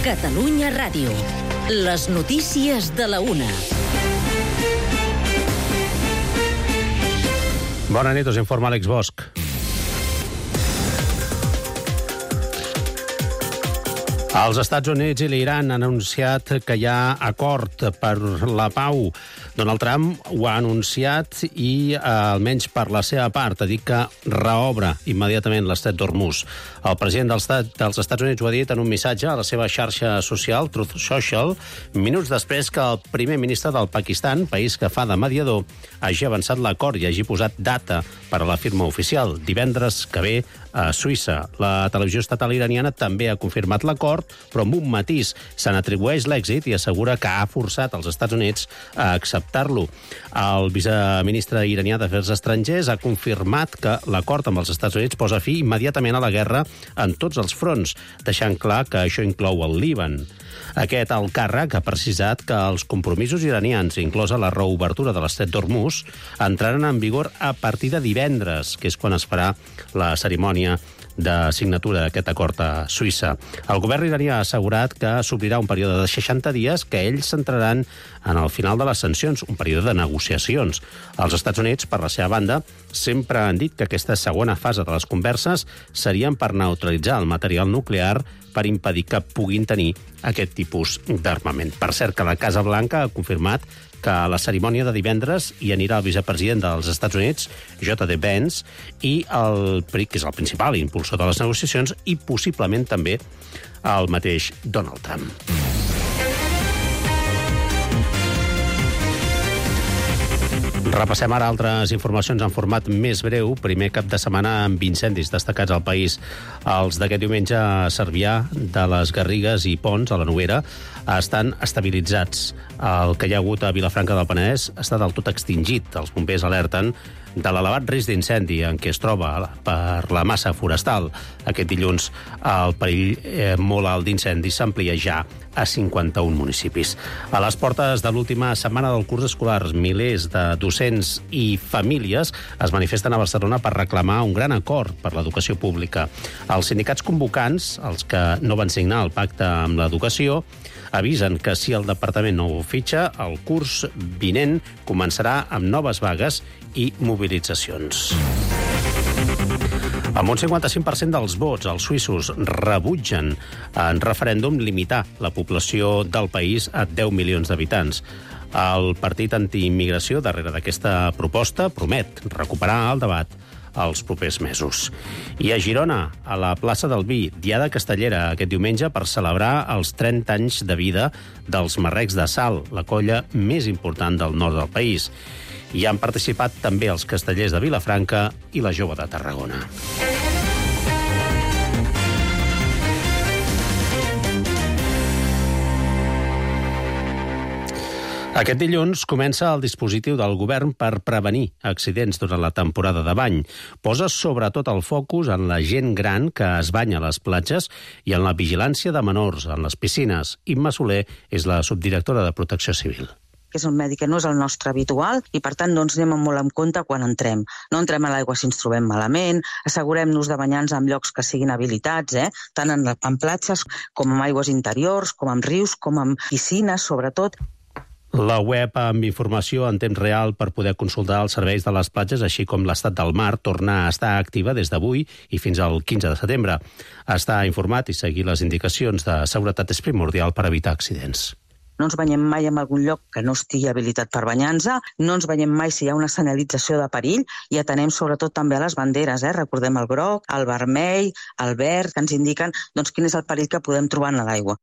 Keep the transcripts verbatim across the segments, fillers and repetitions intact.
Catalunya Ràdio. Les notícies de la una. Bona nit, us informa Àlex Bosch. Els Estats Units i l'Iran han anunciat que hi ha acord per la pau. Donald Trump ho ha anunciat i, eh, almenys per la seva part, ha dit que reobre immediatament l'estret d'Hormuz. El president dels, dels Estats Units ho ha dit en un missatge a la seva xarxa social, Truth Social, minuts després que el primer ministre del Pakistan, país que fa de mediador, hagi avançat l'acord i hagi posat data per a la firma oficial, divendres que ve a Suïssa. La televisió estatal iraniana també ha confirmat l'acord, però amb un matís. Se n'atribueix l'èxit i assegura que ha forçat els Estats Units a acceptar-lo. El viceministre iranià d'Afers Estrangers ha confirmat que l'acord amb els Estats Units posa fi immediatament a la guerra en tots els fronts, deixant clar que això inclou el Líban. Aquest alt càrrec ha precisat que els compromisos iranians, inclosa la reobertura de l'estret d'Hormuz, entraran en vigor a partir de divendres, que és quan es farà la cerimònia de signatura d'aquest acord a Suïssa. El govern iraní ha assegurat que s'obrirà un període de seixanta dies que ells centraran en el final de les sancions, un període de negociacions. Els Estats Units, per la seva banda, sempre han dit que aquesta segona fase de les converses serien per neutralitzar el material nuclear per impedir que puguin tenir aquest tipus d'armament. Per cert, que la Casa Blanca ha confirmat que a la cerimònia de divendres hi anirà el vicepresident dels Estats Units, J D Vance, i el P R I, que és el principal impulsor de les negociacions, i possiblement també el mateix Donald Trump. Repassem ara altres informacions en format més breu. Primer cap de setmana amb incendis destacats al país. Els d'aquest diumenge a Cervià, de les Garrigues i Ponts, a la Noguera, estan estabilitzats. El que hi ha hagut a Vilafranca del Penedès està del tot extingit. Els bombers alerten de l'elevat risc d'incendi en què es troba per la massa forestal. Aquest dilluns el perill eh, molt alt d'incendis s'amplia ja a cinquanta-un municipis. A les portes de l'última setmana del curs escolar, milers de docents i famílies es manifesten a Barcelona per reclamar un gran acord per l'educació pública. Els sindicats convocants, els que no van signar el pacte amb l'educació, avisen que si el departament no ho fitxa, el curs vinent començarà amb noves vagues i mobilitzacions. Amb un cinquanta-cinc per cent dels vots, els suïssos rebutgen en referèndum limitar la població del país a deu milions d'habitants. El partit antiimmigració, darrere d'aquesta proposta, promet recuperar el debat els propers mesos. I a Girona, a la plaça del Vi, diada castellera aquest diumenge per celebrar els trenta anys de vida dels Marrecs de Sal, la colla més important del nord del país. Hi han participat també els castellers de Vilafranca i la Jove de Tarragona. Aquest dilluns comença el dispositiu del govern per prevenir accidents durant la temporada de bany. Posa sobretot el focus en la gent gran que es banya a les platges i en la vigilància de menors en les piscines. Imma Soler és la subdirectora de Protecció Civil. Que és un medi que no és el nostre habitual i, per tant, doncs, anem molt en compte quan entrem. No entrem a l'aigua si ens trobem malament, assegurem-nos de banyar-nos en llocs que siguin habilitats, eh? tant en, en platges com en aigües interiors, com en rius, com en piscines, sobretot. La web amb informació en temps real per poder consultar els serveis de les platges, així com l'estat del mar, torna a estar activa des d'avui i fins al quinze de setembre. Estar informat i seguir les indicacions de seguretat és primordial per evitar accidents. No ens banyem mai en algun lloc que no estigui habilitat per banyar-nos, no ens banyem mai si hi ha una senyalització de perill i atenem sobretot també a les banderes. Eh? Recordem el groc, el vermell, el verd, que ens indiquen doncs, quin és el perill que podem trobar en l'aigua.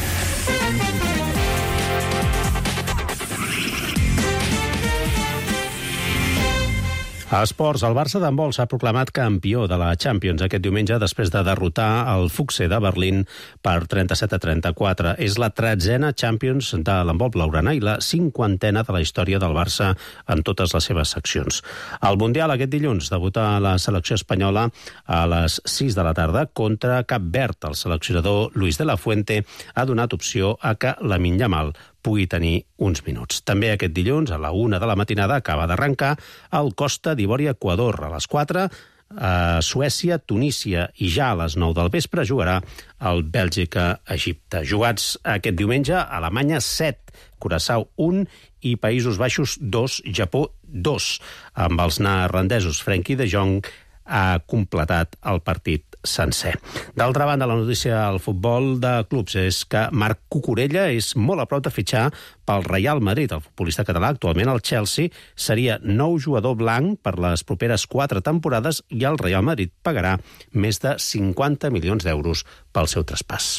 A esports, el Barça d'handbol s'ha proclamat campió de la Champions aquest diumenge després de derrotar el Fuchse de Berlín per trenta-set a trenta-quatre. És la tretzena Champions de l'handbol blaugrana i la cinquantena de la història del Barça en totes les seves seccions. Al Mundial aquest dilluns debuta la selecció espanyola a les sis de la tarda contra Cap Verd. El seleccionador Luis de la Fuente ha donat opció a que Lamine Yamal pugui tenir uns minuts. També aquest dilluns, a la una de la matinada, acaba d'arrencar el Costa d'Ivori-Equador. A les quatre a Suècia, Tunísia, i ja a les nou del vespre jugarà el Bèlgica-Egipte. Jugats aquest diumenge, Alemanya set, Curaçao un i Països Baixos dos, Japó dos. Amb els neerlandesos, Frenkie de Jong ha completat el partit sencer. D'altra banda, la notícia al futbol de clubs és que Marc Cucurella és molt a prop de fitxar pel Real Madrid. El futbolista català, actualment al Chelsea, seria nou jugador blanc per les properes quatre temporades i el Real Madrid pagarà més de cinquanta milions d'euros pel seu traspàs.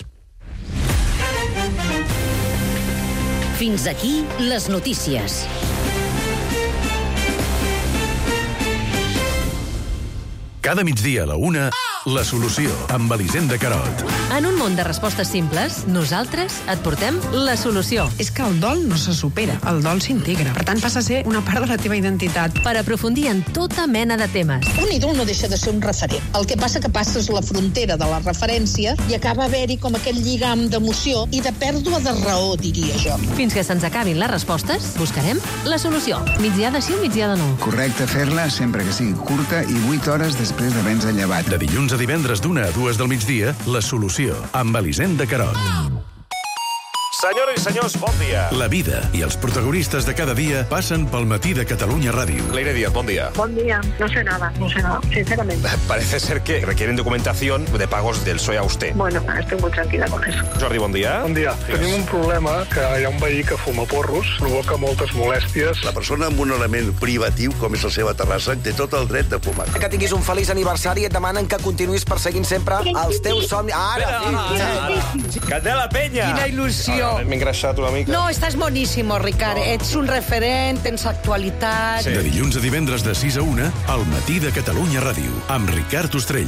Fins aquí les notícies. Cada migdia a la una, La Solució, amb Elisenda Carot. En un món de respostes simples, nosaltres et portem la solució. És que el dol no se supera, el dol s'integra. Per tant, passa a ser una part de la teva identitat. Per aprofundir en tota mena de temes. Un ídol no deixa de ser un referent. El que passa que passes la frontera de la referència i acaba haver-hi com aquell lligam d'emoció i de pèrdua de raó, diria jo. Fins que se'ns acabin les respostes, buscarem la solució. Migdiada sí o migdiada no. Correcte fer-la sempre que sigui curta i vuit hores després d'haver-nos llevat. De dilluns a divendres d'una a dues del migdia, La Solució, amb Elisenda Carot. Senyores i senyors, bon dia. La vida i els protagonistes de cada dia passen pel matí de Catalunya Ràdio. Leire Díaz, bon día. Buen día. No sé nada, no sé nada, sinceramente. Parece ser que requieren documentación de pagos del P S O E a usted. Bueno, estoy muy tranquila con eso. Jordi, bon dia. Bon dia. Tenim un problema que hi ha un veí que fuma porros, provoca moltes molèsties. La persona amb un element privatiu, com és la seva terrassa, té tot el dret de fumar. Que tinguis un feliç aniversari i et demanen que continuïs perseguint sempre els teus somnis. Ara, sí. Candela Peña. Quina il·lusió. M'he engreixat una mica. No, estàs boníssimo, Ricard. No. Ets un referent, tens actualitat. Sí. De dilluns a divendres de sis a una, al matí de Catalunya Ràdio, amb Ricard Ostrell.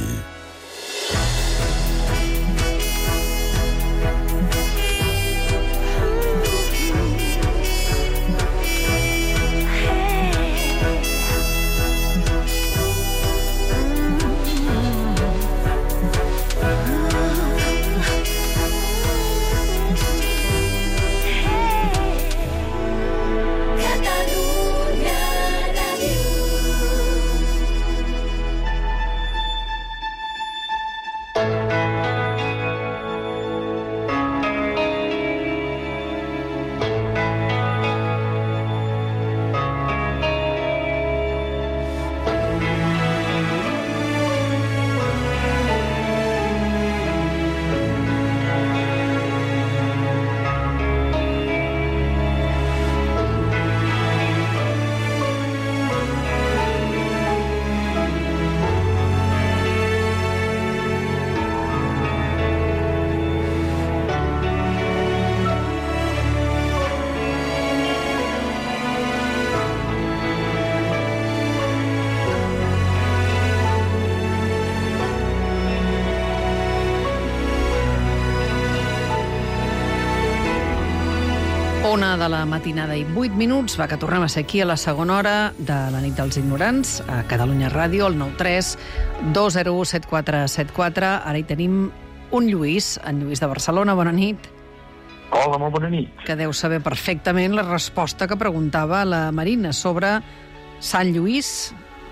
Una de la matinada i vuit minuts, va que tornem a ser aquí a la segona hora de la nit dels ignorants, a Catalunya Ràdio, al nou tres dos zero u set quatre set quatre. Ara hi tenim un Lluís, en Lluís de Barcelona. Bona nit. Hola, molt bona nit. Que deu saber perfectament la resposta que preguntava la Marina sobre Sant Lluís.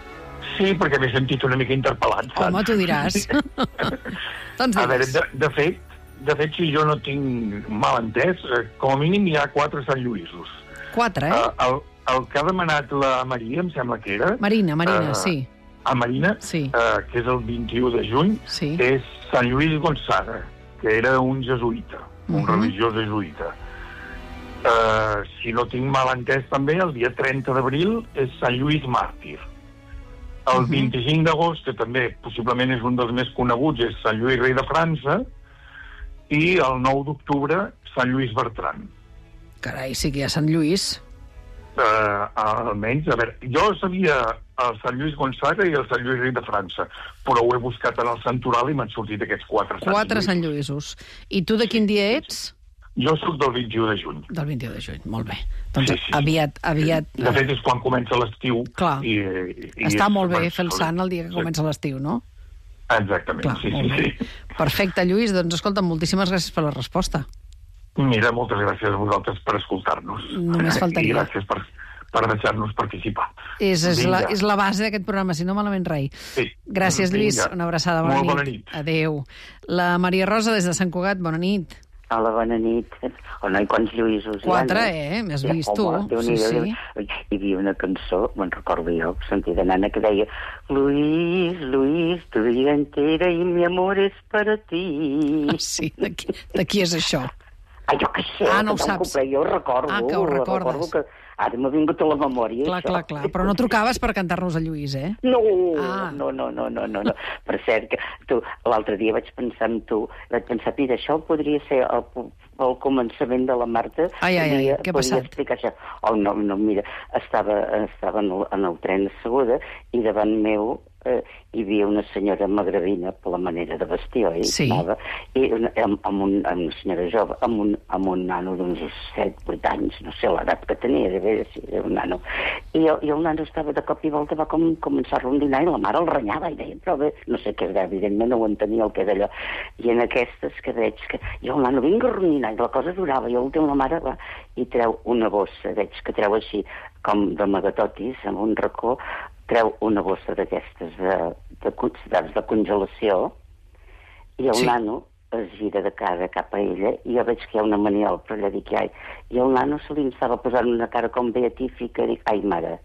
Sí, perquè m'he sentit una mica interpel·lat. Home, tu diràs. Doncs a veure, de, de fet, De fet, si jo no tinc mal entès, com a mínim hi ha quatre Sant Lluïsos. Quatre, eh? Uh, el, el que ha demanat la Maria, em sembla que era... Marina, Marina, uh, sí. A Marina, sí. uh, que és el vint-i-u de juny, sí. És Sant Lluís Gonçaga, que era un jesuïta, un uh-huh. religiós jesuïta. Uh, si no tinc mal entès també, el dia trenta d'abril és Sant Lluís Màrtir. El uh-huh. vint-i-cinc d'agost, que també possiblement és un dels més coneguts, és Sant Lluís Rei de França, i el nou d'octubre, Sant Lluís Bertran. Carai, sí que hi ha Sant Lluís. Uh, almenys, a veure, jo sabia el Sant Lluís Gonçaga i el Sant Lluís Rei de França, però ho he buscat en el santoral i m'han sortit aquests quatre Sant Quatre Sant Lluïsos. I tu de quin dia ets? Jo soc del vint-i-u de juny. Del vint-i-u de juny, molt bé. Doncs sí, sí, aviat, aviat... De fet, és quan comença l'estiu. Clar, i, i està molt bé fer el sant el dia que comença l'estiu, no? Exactament, clar, sí, sí, sí. Perfecte, Lluís, doncs escolta, moltíssimes gràcies per la resposta. Mira, moltes gràcies a vosaltres per escoltar-nos. Només faltaria. I gràcies per, per deixar-nos participar. És, és, la, és la base d'aquest programa, si no malament rei. Sí. Gràcies, Lluís. Vinga. Una abraçada. Bona Molt nit. bona nit. Adéu. La Maria Rosa, des de Sant Cugat. Bona nit. Hola, bona nit. Oh, no, i quants Lluïsos Quatre, hi ha, eh? M'has vist tu. Sí, sí. Hi havia una cançó, me'n recordo jo, sentia de nana, que deia Luis, Luis, tu vida entera y mi amor es para ti. Ah, sí, de qui, de qui és això? Ah, jo què sé, ah, no ho que saps. Complet, jo ho recordo. Ah, que ho recordes. Recordo que ara m'ha vingut a la memòria, clar, això. Clar, clar, però no trucaves per cantar-nos a Lluís, eh? No, ah. no, no, no, no, no, no. Per cert, que tu, l'altre dia vaig pensar en tu, vaig pensar, mira, això podria ser el, el començament de la Marta. Ai, ai, ai, podria, què ha podria passat? Explicar això. Oh, no, no, mira, estava, estava en, el, en el tren asseguda i davant meu eh, hi havia una senyora magrebina per la manera de vestir, oi? Sí. Anava, i una, amb, amb, un, amb una senyora jove, amb un, amb un nano d'uns set, vuit anys, no sé l'edat que tenia, de veure si era un nano. I, I el nano estava de cop i volta, va com, començar a rondinar i la mare el renyava i deia, però bé, no sé què era, evidentment no ho entenia el que era allò. I en aquestes que veig que i el nano vinga a rondinar i la cosa durava i a l'últim la mare va i treu una bossa, veig que treu així com de magatotis, amb un racó, treu una bossa d'aquestes de, de, de, de congelació i el sí. nano es gira de cara cap a ella i jo veig que hi ha una maniol, però ella dic, ai, i el nano se li estava posant una cara com beatífica i dic, ai, mare.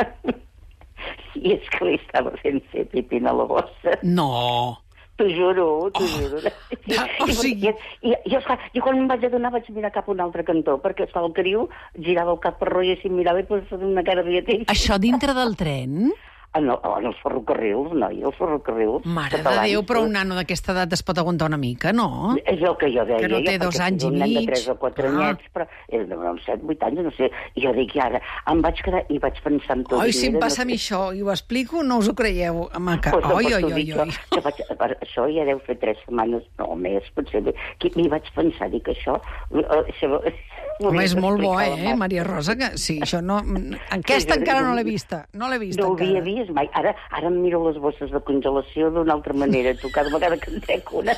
I és que li estava fent fer pipina a la bossa. No! T'ho juro, t'ho oh. juro. I, o sigui... I, i, i, esclar, jo quan em vaig adonar vaig mirar cap a un altre cantó, perquè esclar, el criu girava el cap per rotllo i si em mirava i posava una cara beatífica. Això dintre del tren? En, el, en els ferrocarrils, noi, els ferrocarrils. Mare de Déu, però un nano d'aquesta edat es pot aguantar una mica, no? És el que jo deia. Que no té jo, dos anys i mig. Un nen de tres o quatre ah. anyets, però és de uns set, vuit anys, no sé. I jo dic, i ara, em vaig quedar i vaig pensar en tot. Oi, si em passa no a mi això i ho explico, no us ho creieu. Maca. Pues, oi, pues, oi, oi, oi. Que vaig, això ja deu fer tres setmanes, no, més, potser. Que m'hi vaig pensar, dic, això... això Home, és molt bo, eh, Maria Rosa? Que, sí, això no... Aquesta sí, encara no l'he vista. No l'he vista no encara. No ho havia vist mai. Ara, ara em miro les bosses de congelació d'una altra manera. Tu cada vegada que en trec una...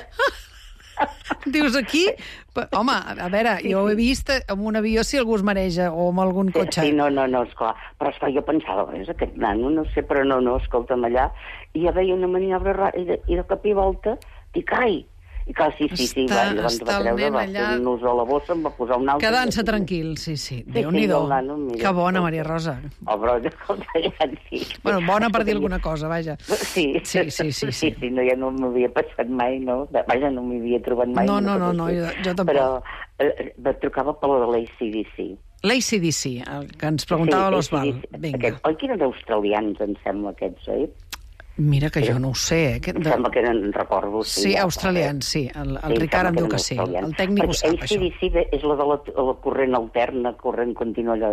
Dius aquí? Home, a veure, sí, jo ho he vist amb un avió si algú es mareja o amb algun cotxe. Sí, no, no, no, esclar. Però esclar, jo pensava, és aquest nano, no sé, però no, no, escolta'm allà. I ja veia una maniobra rara i de, i de cop i volta dic, ai, i clar, sí, sí, sí, està, va, llavors va treure, va fer un nus a la bossa, em va posar un altre... Quedant-se tranquil, sí, sí. Sí, Déu-n'hi-do. sí, nano, mira, que bona, Maria Rosa. Oh, però, ja, sí. Bueno, bona per dir alguna cosa, vaja. Sí, sí, sí, sí. sí, sí, sí no, ja no m'havia passat mai, no? Vaja, no m'hi havia trobat mai. No, no, no, no, jo, jo tampoc. Però eh, me trucava per la de l'A C D C. L'A C D C, el que ens preguntava sí, l'Osval. Vinga. Aquest, oi que eren australians, em sembla, aquests, oi? Mira que jo no ho sé. Eh? Em sembla que eren, recordo... Sí, sí australians, sí. El, el sí, Ricard em diu que sí. El tècnic ho sap, això. A C D C és la de la, la corrent alterna, corrent contínua, allò...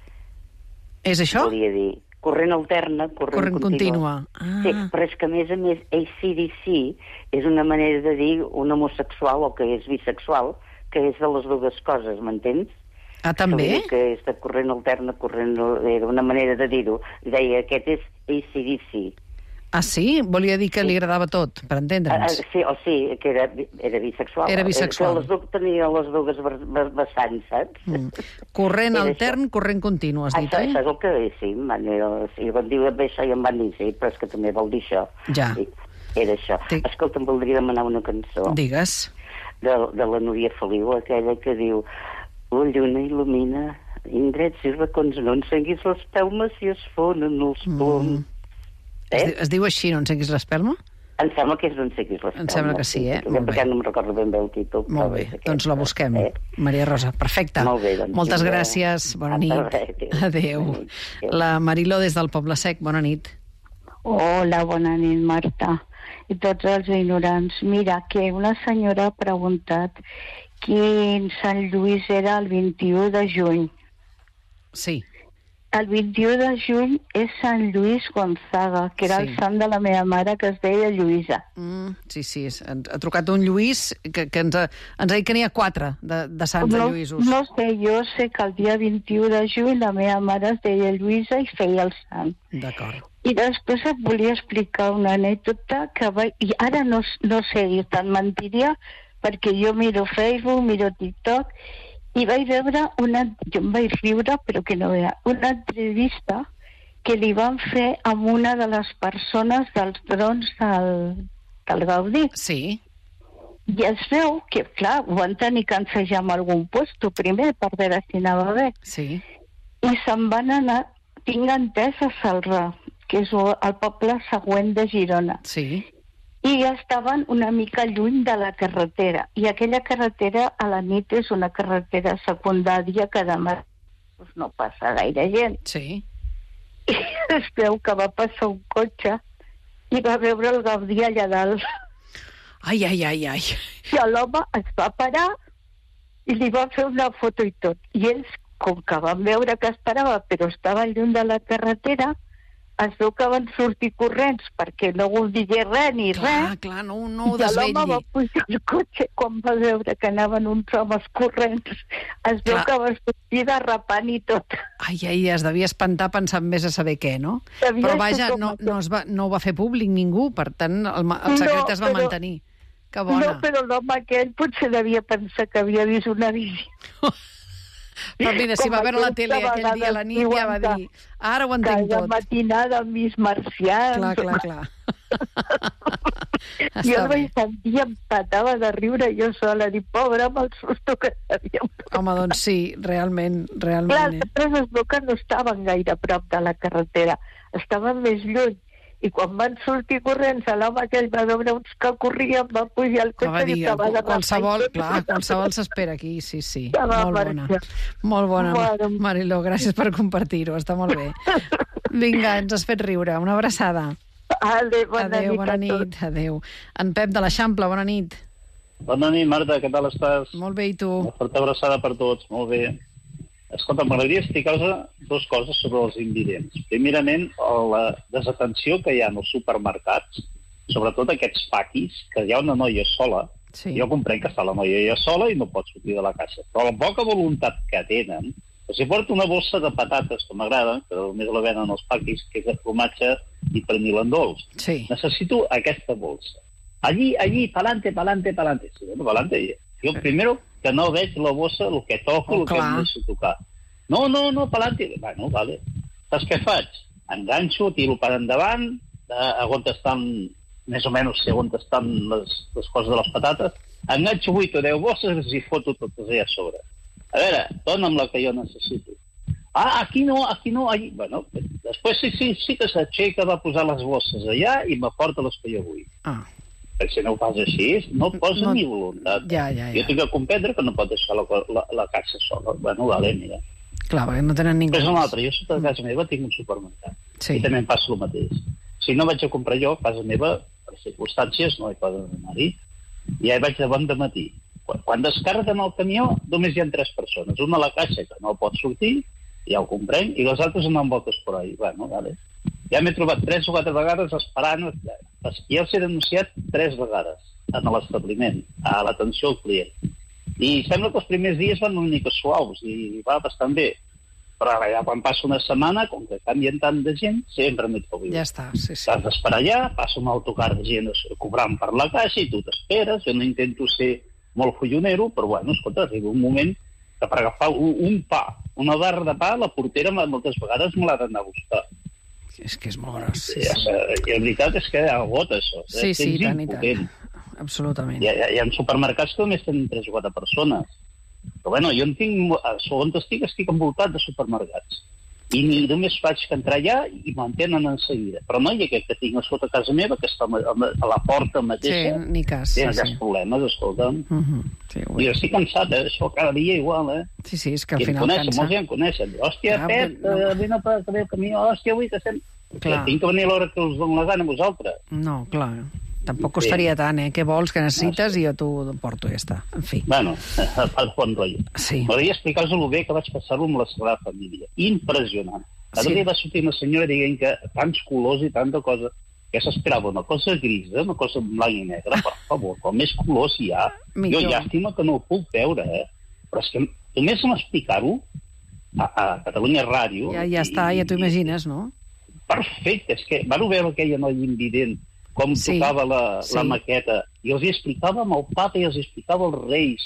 És això? Volia dir, corrent alterna, corrent, corrent contínua. Ah. Sí, però és que, a més a més, A C D C és una manera de dir un homosexual o que és bisexual, que és de les dues coses, m'entens? Ah, també? Que és de corrent alterna, corrent... Era una manera de dir-ho. Deia, aquest és A C D C. Ah, sí? Volia dir que li agradava tot, per entendre'ns. Uh, sí, o sí, que era, era bisexual. Era bisexual. Que les dues tenia les dues vessants, saps? Mm. Corrent altern, això. Corrent continu, has dit, això, oi? Això és el que és, sí. Man, era, sí quan diu això ja em van dir, sí, però és que també vol dir això. Ja. Sí, era això. Sí. Escolta, em voldria demanar una cançó. Digues. De, de la Núria Feliu, aquella que diu la lluna il·lumina indrets i racons, no encenguis l'espelma si es fonen els ploms. Mm. Eh? Es, es diu així, no enceguis l'espelma? Em sembla que és no enceguis l'espelma. Em sembla que sí, eh? Sí, perquè no em recordo ben bé el títol. Molt bé, aquest, doncs la busquem. Eh? Maria Rosa, perfecte. Molt bé, doncs. Moltes sí, gràcies, bona nit. Adéu. Adéu. La Mariló des del Poble Sec, bona nit. Hola, bona nit, Marta. I tots els ignorants. Mira, que una senyora ha preguntat quin Sant Lluís era el vint-i-u de juny. Sí. El vint-i-u de juny és Sant Lluís Gonzaga, que era sí. el sant de la meva mare, que es deia Lluïsa. Mm, sí, sí, ha trucat un Lluís que, que ens, ha, ens ha dit que n'hi ha quatre de, de sants no, de Lluïsos. No sé, jo sé que el dia vint-i-u de juny la meva mare es deia Lluïsa i feia el sant. D'acord. I després et volia explicar una anècdota que va... I ara no, no sé, jo te'n mentiria, perquè jo miro Facebook, miro TikTok, i vaig veure una... Jo em vaig riure, però que no era una entrevista que li van fer amb una de les persones dels drons del, del Gaudí. Sí. I es veu que, clar, ho van tenir que ensejar amb algun puesto primer per veure si anava bé. Sí. I se'n van anar, tinc entès, a Celrà, que és el poble següent de Girona. Sí. I estaven una mica lluny de la carretera. I aquella carretera a la nit és una carretera secundària que demà pues, no passa gaire gent. Sí. I es veu que va passar un cotxe i va veure el Gaudí allà dalt. Ai, ai, ai, ai. I l'home es va parar i li va fer una foto i tot. I ells, com que van veure que es parava, però estava lluny de la carretera, es veu que van sortir corrents perquè no ho digué res ni clar, res. Clar, no, no ho I desvetlli. l'home va pujar al cotxe quan va veure que anaven uns homes corrents. Es veu clar. que va sortir derrapant i tot. Ai, ai, es devia espantar pensant més a saber què, no? Devia però vaja, com no, no, es va, no ho va fer públic ningú, per tant, el, el secret no, es va però, mantenir. Que bona. No, però l'home aquell potser devia pensar que havia vist una visió. Però mira, si va veure la tele aquell dia a la nit, ja va dir, ara ho entenc tot. Cada matinada amb mis marcians. Clar, clar, clar. Jo el vaig sentir i em patava de riure jo sola, dir, pobre, amb el susto que sabíem. Home, doncs sí, realment, realment. Clar, els altres es veu que no estaven gaire a prop de la carretera, estaven més lluny. I quan van sortir corrents, l'home aquell va veure uns que corrien, va pujar al cotxe i estava de qualsevol, clar, qualsevol s'espera aquí, sí, sí. Molt bona. Molt bona, bueno. Mariló, gràcies per compartir-ho, està molt bé. Vinga, ens has fet riure. Una abraçada. Adéu, bona adéu, nit. Bona nit, adéu. En Pep de l'Eixample, bona nit. Bona nit, Marta, què tal estàs? Molt bé, i tu? Una forta abraçada per tots, molt bé. Escolta, m'agradaria explicar-vos dues coses sobre els invidents. Primerament, la desatenció que hi ha en els supermercats, sobretot aquests paquis, que hi ha una noia sola. Sí. Jo comprenc que està la noia ja sola i no pot sortir de la caixa. Però la poca voluntat que tenen, si porto una bossa de patates, que m'agrada, que només la venen els paquis, que és de formatge i pernil en dolç. Sí. Necessito aquesta bossa. Allí, allí, pa'lante, pa'lante, pa'lante. Sí, bueno, pa'lante. Jo, primero, que no veig la bossa, el que toco, oh, el que em deixo tocar. No, no, no, pa'lante. Bueno, vale. Saps què faig? Enganxo, tiro per endavant, eh, on estan, més o menys, sé on estan les, les coses de les patates, enganxo vuit o deu bosses i foto totes allà a sobre. A veure, dona'm la que jo necessito. Ah, aquí no, aquí no, allí... Bueno, després sí, sí, sí que s'aixeca, va posar les bosses allà i m'aporta les que jo vull. Ah. Perquè si no ho fas així, no posa no, ni voluntat. Ja, ja, ja. Jo tinc que comprendre que no pot deixar la, la, la caixa sola. Bueno, vale, mira. Clar, perquè no tenen ningú. És un altre. Jo sota de casa meva tinc un supermercat. Sí. I també em passa el mateix. Si no vaig a comprar jo, a casa meva, per circumstàncies, no hi poden anar-hi. I ja hi vaig de bon dematí. Quan, quan descarreguen el camió, només hi ha tres persones. Una a la caixa, que no pot sortir, ja ho comprenc, i les altres anant voltes per ahí. Bueno, vale. Ja m'he trobat tres o quatre vegades esperant. Ja els he denunciat tres vegades en l'establiment, a l'atenció al client. I sembla que els primers dies van una mica suaus i va bastant bé. Però ara ja quan passa una setmana, com que canvien tant de gent, sempre m'hi trobo. Ja està, sí, sí. Has d'esperar allà, passa un autocar de gent cobrant per la caixa i tu t'esperes. Jo no intento ser molt follonero, però bueno, escolta, arriba un moment que per agafar un, un pa, una barra de pa, la portera moltes vegades me l'ha d'anar a buscar. És que és molt gros. Sí, sí. I la veritat és que agota això. Sí, sí, i tant, i tant. Absolutament. Hi ha, hi ha supermercats que només tenen tres o quatre persones. Però bueno, jo en tinc, on estic, estic envoltat de supermercats. I ni només faig que entrar allà i mantenen en seguida. Però no hi ha aquest que tinc a sota casa meva, que està a la porta mateixa. Sí, ni cas. Tenen sí, aquests sí. problemes, escolta'm. Uh -huh. sí, I jo estic cansat, eh? Això cada dia igual, eh? Sí, sí, és que al I final coneixen, cansa. Molts ja em coneixen. Hòstia, Clar, Pep, no. eh, vine per el camió, hòstia, avui que estem... Clar. Tinc que venir a l'hora que us dono la gana a vosaltres. No, clar. Tampoc costaria sí. tant, eh? Què vols, què necessites, i jo t'ho porto, ja està. En fi. Bueno, fa bon rotllo. Sí. M'agradaria explicar-vos el bé que vaig passar-ho amb la Sagrada Família. Impressionant. Cada Sí. dia va sortir una senyora dient que tants colors i tanta cosa, que s'esperava una cosa grisa, una cosa blanc i negre, per favor, com més colors hi ha. Millor. Jo llàstima que no ho puc veure, eh? Però és que només en explicar-ho a, a Catalunya Ràdio... Ja, ja i, està, ja t'ho imagines, no? Perfecte, és que van veure aquella noia invident, com Sí, tocava la, sí. la maqueta, i els hi explicava amb el papa i els hi explicava als reis,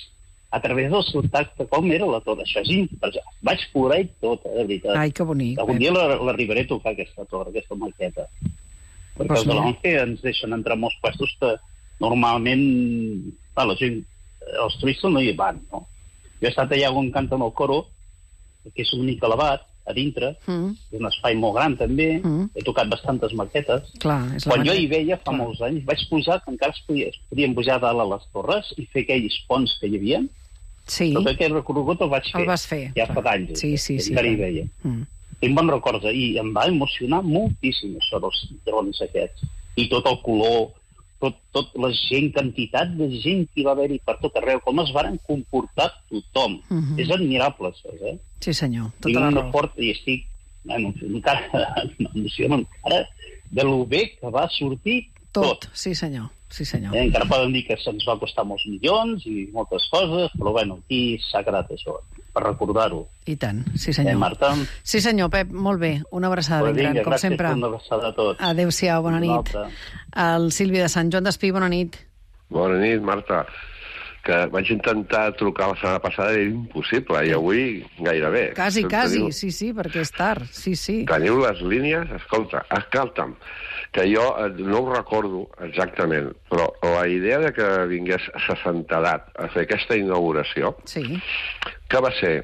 a través del seu tacte, com era la torre. Això és impressionant. Vaig plorar i tot, eh, de veritat. Ai, que bonic. Algun dia l'arribaré a tocar, aquesta torre, aquesta maqueta. Perquè els de l'Once ens deixen entrar molts puestos que normalment va, la gent, els turistes no hi van, no? Jo he estat allà on canten el coro, que és un únic elevat, a dintre, mm. és un espai molt gran també, mm. he tocat bastantes maquetes. Clar, és la Quan jo maqueta. hi veia fa Clar. molts anys, vaig posar que encara es, podia, es podien pujar dalt a les torres i fer aquells ponts que hi havia. Sí. Tot aquell recorregut el vaig fer. El vas fer. Ja fa anys. Sí, sí, sí. Encara hi veia. Mm. Tinc bon records, i em va emocionar moltíssim això dels drons aquests. I tot el color, tot, tot la gent, quantitat de gent que hi va haver-hi per tot arreu, com es varen comportar tothom. Mm-hmm. És admirable, això, eh? Sí, senyor, tota la raó. Fort, I estic, bueno, encara m'emociono encara de lo bé que va sortir tot. Tot, sí senyor, sí senyor. Eh, encara poden dir que se'ns va costar molts milions i moltes coses, però bueno, aquí s'ha quedat això, per recordar-ho. I tant, sí senyor. Eh, Marta? Sí senyor, Pep, molt bé, una abraçada ben gran, com sempre. Gràcies, una abraçada a tots. Adéu-siau, bona nit. El Silvi de Sant Joan d'Espí, bona nit. Bona nit, Marta. Que vaig intentar trucar la setmana passada i era impossible, i avui gairebé. Quasi, quasi, teniu... sí, sí, perquè és tard, sí, sí. Teniu les línies? Escolta, escolta'm, que jo no ho recordo exactament, però la idea de que vingués a Santedat a fer aquesta inauguració, sí. que va ser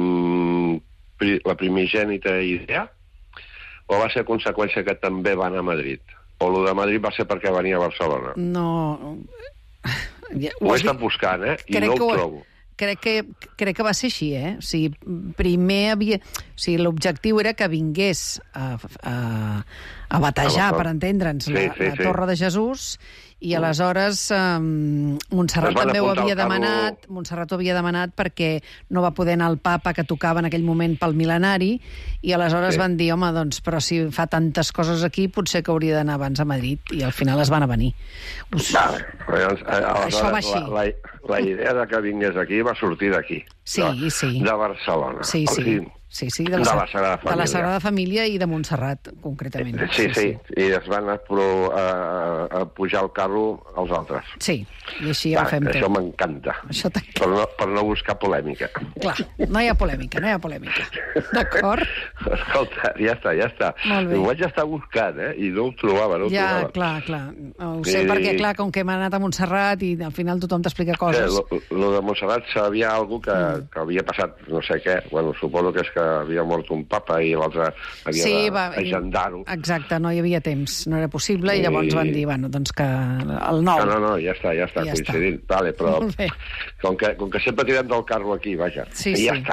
mm, la primigènita idea, o va ser conseqüència que també va anar a Madrid? O el de Madrid va ser perquè venia a Barcelona? No... Ja, ho, ho he estat buscant, eh? I no ho, ho trobo. Crec que, crec que va ser així, eh? O sigui, primer havia... O sigui, l'objectiu era que vingués a, a, a batejar, per entendre'ns, sí, la, sí, la sí. Torre de Jesús, i aleshores um, Montserrat també ho havia demanat, Montserrat ho havia demanat perquè no va poder anar al papa que tocava en aquell moment pel mil·lenari, i aleshores sí. van dir, home, doncs, però si fa tantes coses aquí, potser que hauria d'anar abans a Madrid, i al final es van a venir. Us... Vale. Llavors, Això va així. La, la, la idea de que vingués aquí va sortir d'aquí, sí, de, sí. de Barcelona. Sí, sí. O sigui, Sí, sí, de la, de la Sagrada Família. De la Sagrada Família i de Montserrat, concretament. Sí, sí, sí. sí. I es van a, a, a pujar al carro els altres. Sí, i així ja ho fem tot. Això m'encanta. Això per, no, per no buscar polèmica. Clar, no hi ha polèmica, no hi ha polèmica. D'acord? Escolta, ja està, ja està. Molt bé. Ho vaig estar buscant, eh? I no ho trobava, no ho ja, trobava. clar, clar. Ho sé, I... perquè, clar, com que hem anat a Montserrat i al final tothom t'explica coses. Sí, lo, lo de Montserrat sabia alguna que, mm. que havia passat, no sé què, bueno, suposo que és que havia mort un papa i l'altre havia sí, d'agendar-ho. Exacte, no hi havia temps, no era possible, i llavors I... van dir, bueno, doncs que el nou... No, no, no, ja està, ja està, ja coincidint. Està. Vale, però com que, com que sempre tirem del carro aquí, vaja, sí, ja sí. està.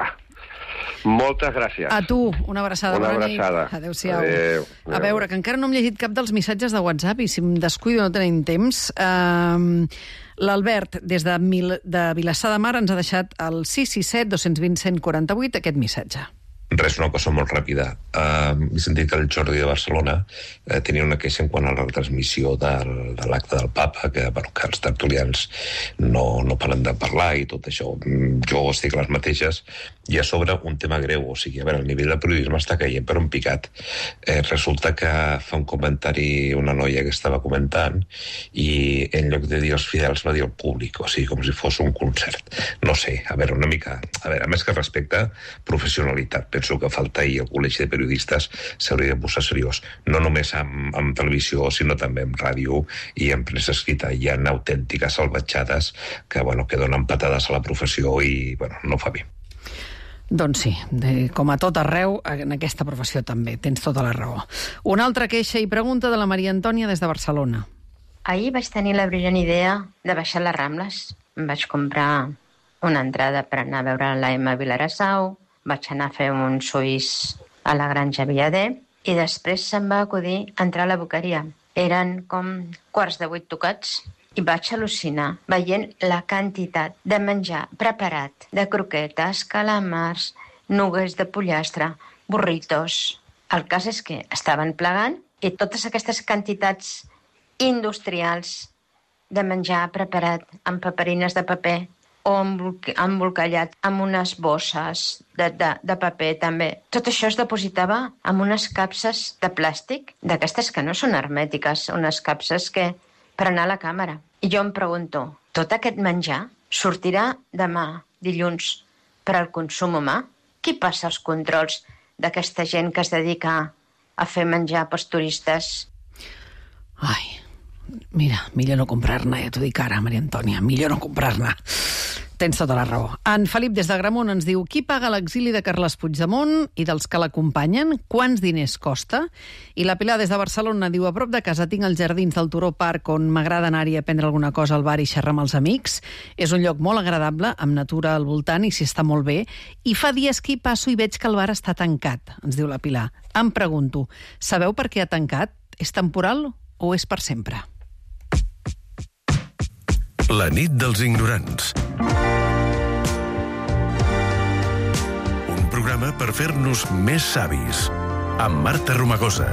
Moltes gràcies. A tu, una abraçada. Una bona abraçada. Nit. Adéu-siau. Adéu. A veure, que encara no hem llegit cap dels missatges de WhatsApp i si em descuido no tenim temps. Uh, L'Albert, des de, Mil de Vilassar de Mar, ens ha deixat el sis sis set dos dos zero un cent quaranta-vuit aquest missatge. Res, una cosa molt ràpida. Uh, he sentit que el Jordi de Barcelona uh, tenia una queixa en quant a la retransmissió del, de l'acte del papa, que, bueno, que els tertulians no, no paren de parlar i tot això. Jo estic a les mateixes, i a sobre un tema greu, o sigui, a veure, el nivell de periodisme està caient per un picat. Eh, resulta que fa un comentari una noia que estava comentant i en lloc de dir els fidels va dir el públic, o sigui, com si fos un concert. No sé, a veure, una mica... A veure, a més que respecte, professionalitat. Penso que falta ahir el Col·legi de Periodistes s'hauria de posar seriós, no només amb, amb televisió, sinó també amb ràdio i en premsa escrita. Hi ha autèntiques salvatjades que, bueno, que donen patades a la professió i, bueno, no fa bé. Doncs sí, de, com a tot arreu, en aquesta professió també, tens tota la raó. Una altra queixa i pregunta de la Maria Antònia des de Barcelona. Ahir vaig tenir la brillant idea de baixar les Rambles. Em vaig comprar una entrada per anar a veure la Emma Vilarassau, vaig anar a fer un suís a la Granja Viader i després se'm va acudir entrar a la boqueria. Eren com quarts de vuit tocats i vaig al·lucinar veient la quantitat de menjar preparat, de croquetes, calamars, nugues de pollastre, burritos. El cas és que estaven plegant i totes aquestes quantitats industrials de menjar preparat amb paperines de paper o embolcallat amb unes bosses de, de, de paper també. Tot això es depositava en unes capses de plàstic, d'aquestes que no són hermètiques, unes capses que per anar a la càmera. I jo em pregunto, tot aquest menjar sortirà demà, dilluns, per al consum humà? Qui passa els controls d'aquesta gent que es dedica a fer menjar pels turistes? Ai, mira, millor no comprar-ne, ja t'ho dic ara, Maria Antònia, millor no comprar-ne. Tens tota la raó. En Felip, des de Gramunt, ens diu: qui paga l'exili de Carles Puigdemont i dels que l'acompanyen? Quants diners costa? I la Pilar, des de Barcelona, diu: a prop de casa tinc els jardins del Turó Park, on m'agrada anar-hi a prendre alguna cosa al bar i xerrar amb els amics. És un lloc molt agradable, amb natura al voltant i s'hi està molt bé. I fa dies que hi passo i veig que el bar està tancat, ens diu la Pilar. Em pregunto, sabeu per què ha tancat? És temporal o és per sempre? La nit dels ignorants. Un programa per fer-nos més savis. Amb Marta Romagosa.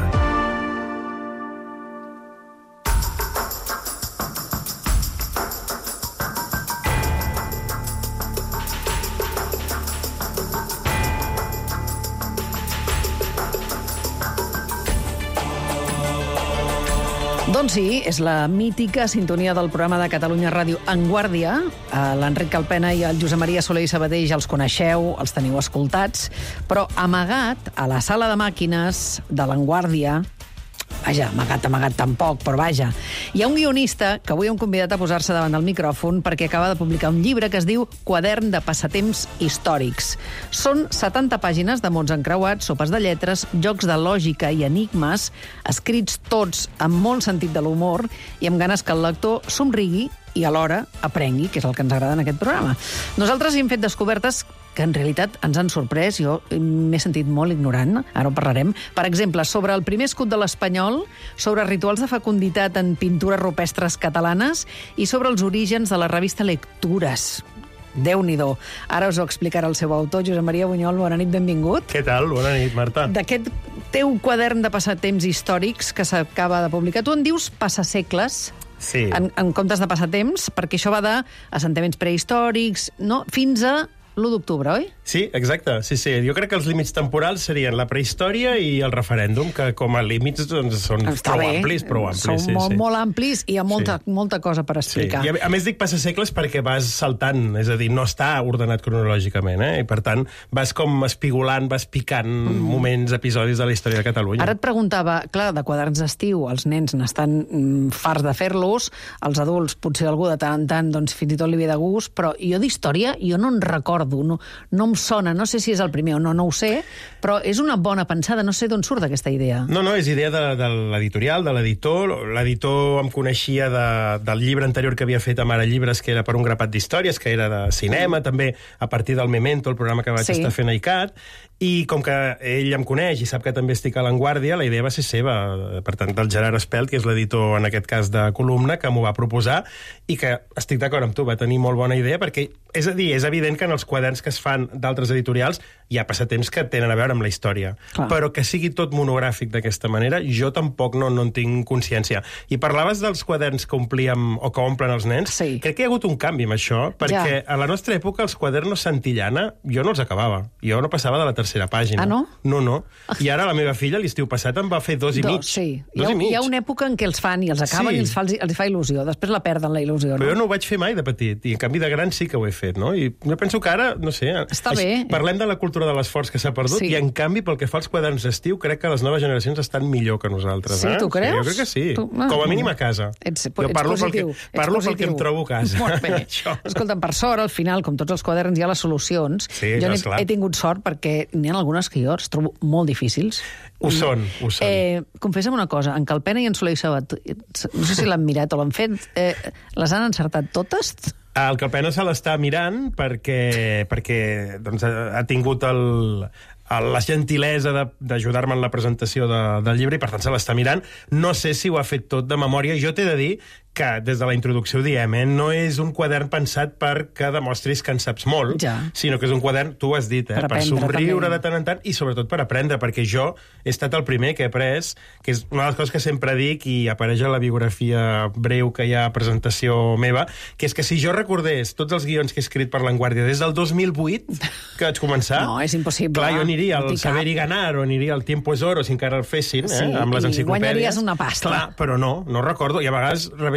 Doncs sí, és la mítica sintonia del programa de Catalunya Ràdio En Guàrdia. L'Enric Calpena i el Josep Maria Soler i Sabadell ja els coneixeu, els teniu escoltats, però amagat a la sala de màquines de l'Enguàrdia, vaja, amagat, amagat tampoc, però vaja, hi ha un guionista que avui hem convidat a posar-se davant del micròfon perquè acaba de publicar un llibre que es diu Quadern de passatemps històrics. Són setanta pàgines de mots encreuats, sopes de lletres, jocs de lògica i enigmes, escrits tots amb molt sentit de l'humor i amb ganes que el lector somrigui i alhora aprengui, que és el que ens agrada en aquest programa. Nosaltres hi hem fet descobertes que en realitat ens han sorprès. Jo m'he sentit molt ignorant, ara ho parlarem. Per exemple, sobre el primer escut de l'Espanyol, sobre rituals de fecunditat en pintures rupestres catalanes i sobre els orígens de la revista Lectures. Déu-n'hi-do. Ara us ho explicarà el seu autor, Josep Maria Bunyol. Bona nit, benvingut. Què tal? Bona nit, Marta. D'aquest teu quadern de passatemps històrics que s'acaba de publicar, tu en dius passasegles, sí. en, en comptes de passatemps, perquè això va d'assentaments prehistòrics, no? Fins a l'u d'octubre, oi? Sí, exacte. Sí, sí. Jo crec que els límits temporals serien la prehistòria i el referèndum, que com a límits doncs, són Està prou bé. amplis, prou amplis. Són sí, molt, sí. molt amplis i hi ha molta, Sí. molta cosa per explicar. Sí. I a, a més dic passasegles perquè vas saltant, és a dir, no està ordenat cronològicament, eh? I per tant vas com espigolant, vas picant mm. moments, episodis de la història de Catalunya. Ara et preguntava, clar, de quaderns d'estiu, els nens n'estan mm, farts de fer-los, els adults, potser algú de tant en tant, doncs fins i tot li ve de gust, però jo d'història, jo no en recordo, no, no em sona, no sé si és el primer o no, no ho sé, però és una bona pensada, no sé d'on surt aquesta idea. No, no, és idea de, de l'editorial, de l'editor. L'editor em coneixia de, del llibre anterior que havia fet a Mare Llibres, que era per un grapat d'històries, que era de cinema, mm. també a partir del Memento, el programa que vaig Sí. estar fent a I C A T, i com que ell em coneix i sap que també estic a l'Enguàrdia, la idea va ser seva, per tant, del Gerard Espelt, que és l'editor, en aquest cas, de columna, que m'ho va proposar, i que estic d'acord amb tu, va tenir molt bona idea, perquè, és a dir, és evident que en els quaderns que es fan d'altres editorials hi ha passatemps que tenen a veure amb la història. Clar. Però que sigui tot monogràfic d'aquesta manera, jo tampoc no, no en tinc consciència. I parlaves dels quaderns que omplíem o que omplen els nens. Sí. Crec que hi ha hagut un canvi amb això, perquè Ja. a la nostra època els quadernos Santillana jo no els acabava. Jo no passava de la tercera pàgina. Ah, no? No, no. I ara la meva filla l'estiu passat em va fer dos i Dos, mig. sí. Hi Dos ha, i mig. hi ha una època en què els fan i els acaben Sí. i els fa, els fa il·lusió. Després la perden, la il·lusió, Però jo no? no ho vaig fer mai de petit, i en canvi de gran sí que ho he fet, no? I jo penso que ara, no sé... Està això- bé. Parlem de la cultura de l'esforç que s'ha perdut, Sí. i en canvi, pel que fa als quaderns d'estiu, crec que les noves generacions estan millor que nosaltres. Sí, eh? tu creus? Sí, jo crec que sí. Tu- ah, Com a no. mínim a casa. Ets, jo ets parlo positiu. Pel que, ets parlo pel positiu. que em trobo a casa. Molt bé. Això. Escolta'm, per sort, al final, com tots els quaderns, hi ha les solucions. Sí, jo no, n'he, esclar. he tingut sort perquè n'hi ha algunes que jo els trobo molt difícils. Ho són, ho són. Eh, confessa'm una cosa, en Calpena i en Soler i Sabat, no sé si l'han mirat o l'han fet, eh, les han encertat totes? El Calpena se l'està mirant perquè, perquè doncs, ha, ha tingut el, el, la gentilesa de- d'ajudar-me en la presentació de, del llibre i, per tant, se l'està mirant. No sé si ho ha fet tot de memòria. Jo t'he de dir que, des de la introducció ho diem, eh, no és un quadern pensat perquè demostris que en saps molt, Ja. sinó que és un quadern, tu ho has dit, eh, Per per, aprendre, somriure també. de tant en tant i, sobretot, per aprendre, perquè jo he estat el primer que he après, que és una de les coses que sempre dic i apareix a la biografia breu que hi ha a presentació meva, que és que si jo recordés tots els guions que he escrit per l'Enguàrdia des del dos mil vuit, que vaig començar... No, és impossible. Clar, jo aniria No al t'hi cap. Saber i Ganar o aniria al Tiempo es Oro, si encara el fessin, eh, Sí, amb les i enciclopèdies. guanyaries una pasta. Clar, però no, no recordo. I a vegades reviso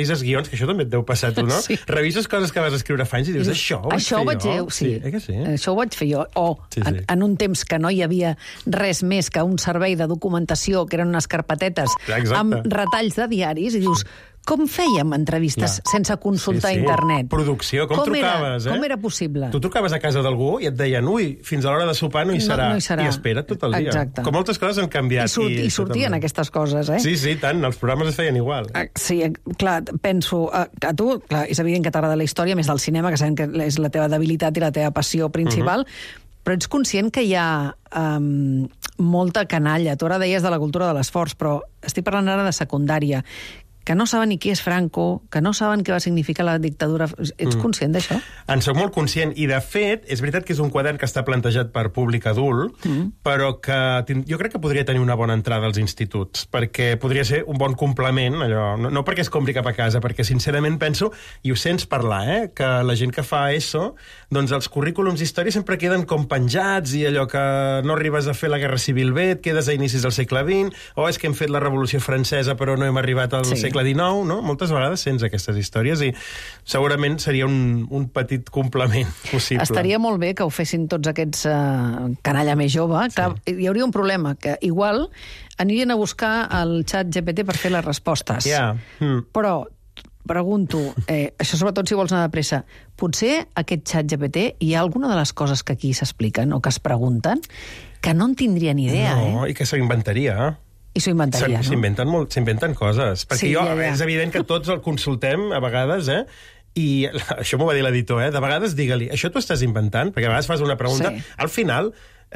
revises guions, que això també et deu passar tu, no? Sí. Revises coses que vas escriure fa anys i dius, això ho vaig això fer ho vaig jo? fer, sí. Sí, eh que sí? Això ho vaig fer jo. O Sí, sí. En, en un temps que no hi havia res més que un servei de documentació, que eren unes carpetetes Exacte. amb retalls de diaris, i dius, com fèiem entrevistes Clar. sense consultar Sí, sí. internet? Producció, com, com trucaves, era, eh? Com era possible? Tu trucaves a casa d'algú i et deien, ui, fins a l'hora de sopar no hi No- serà. no hi serà. I espera tot el dia. Exacte. Com moltes coses han canviat. I, surt, i això sortien també. aquestes coses, eh? Sí, sí, tant. Els programes es feien igual. Ah, Sí, eh, clar, penso... eh, A tu, clar, és evident que t'agrada la història, més del cinema, que sabem que és la teva debilitat i la teva passió principal, Mhm. però ets conscient que hi ha um, molta canalla. Tu ara deies de la cultura de l'esforç, però estic parlant ara de secundària, que no saben ni qui és Franco, que no saben què va significar la dictadura. Ets Mm. conscient d'això? En soc molt conscient, i de fet, és veritat que és un quadern que està plantejat per públic adult, Mm. però que tin- jo crec que podria tenir una bona entrada als instituts, perquè podria ser un bon complement, allò, no, no perquè es compri cap a casa, perquè sincerament penso, i ho sents parlar, eh, que la gent que fa ESO, doncs els currículums d'història sempre queden com penjats, i allò que no arribes a fer la Guerra Civil bé, et quedes a inicis del segle vint, o és que hem fet la Revolució Francesa però no hem arribat al Sí. segle dinou, no? Moltes vegades sents aquestes històries i segurament seria un, un petit complement possible. Estaria molt bé que ho fessin tots aquests uh, canalla més jove. Clar, hi hauria un problema, que igual anirien a buscar el xat G P T per fer les respostes. Ja. Mm. Però pregunto, eh, això sobretot si vols anar de pressa, potser aquest xat G P T hi ha alguna de les coses que aquí s'expliquen o que es pregunten que no en tindria ni idea, no, eh? i que s'ho inventaria. I s'ho inventaria, no? S'inventen molt, s'inventen coses. Perquè Sí, jo, ja, ja. és evident que tots el consultem a vegades, eh? I això m'ho va dir l'editor, eh? De vegades digue-li, això t'ho estàs inventant? Perquè a vegades fas una pregunta. Sí. Al final,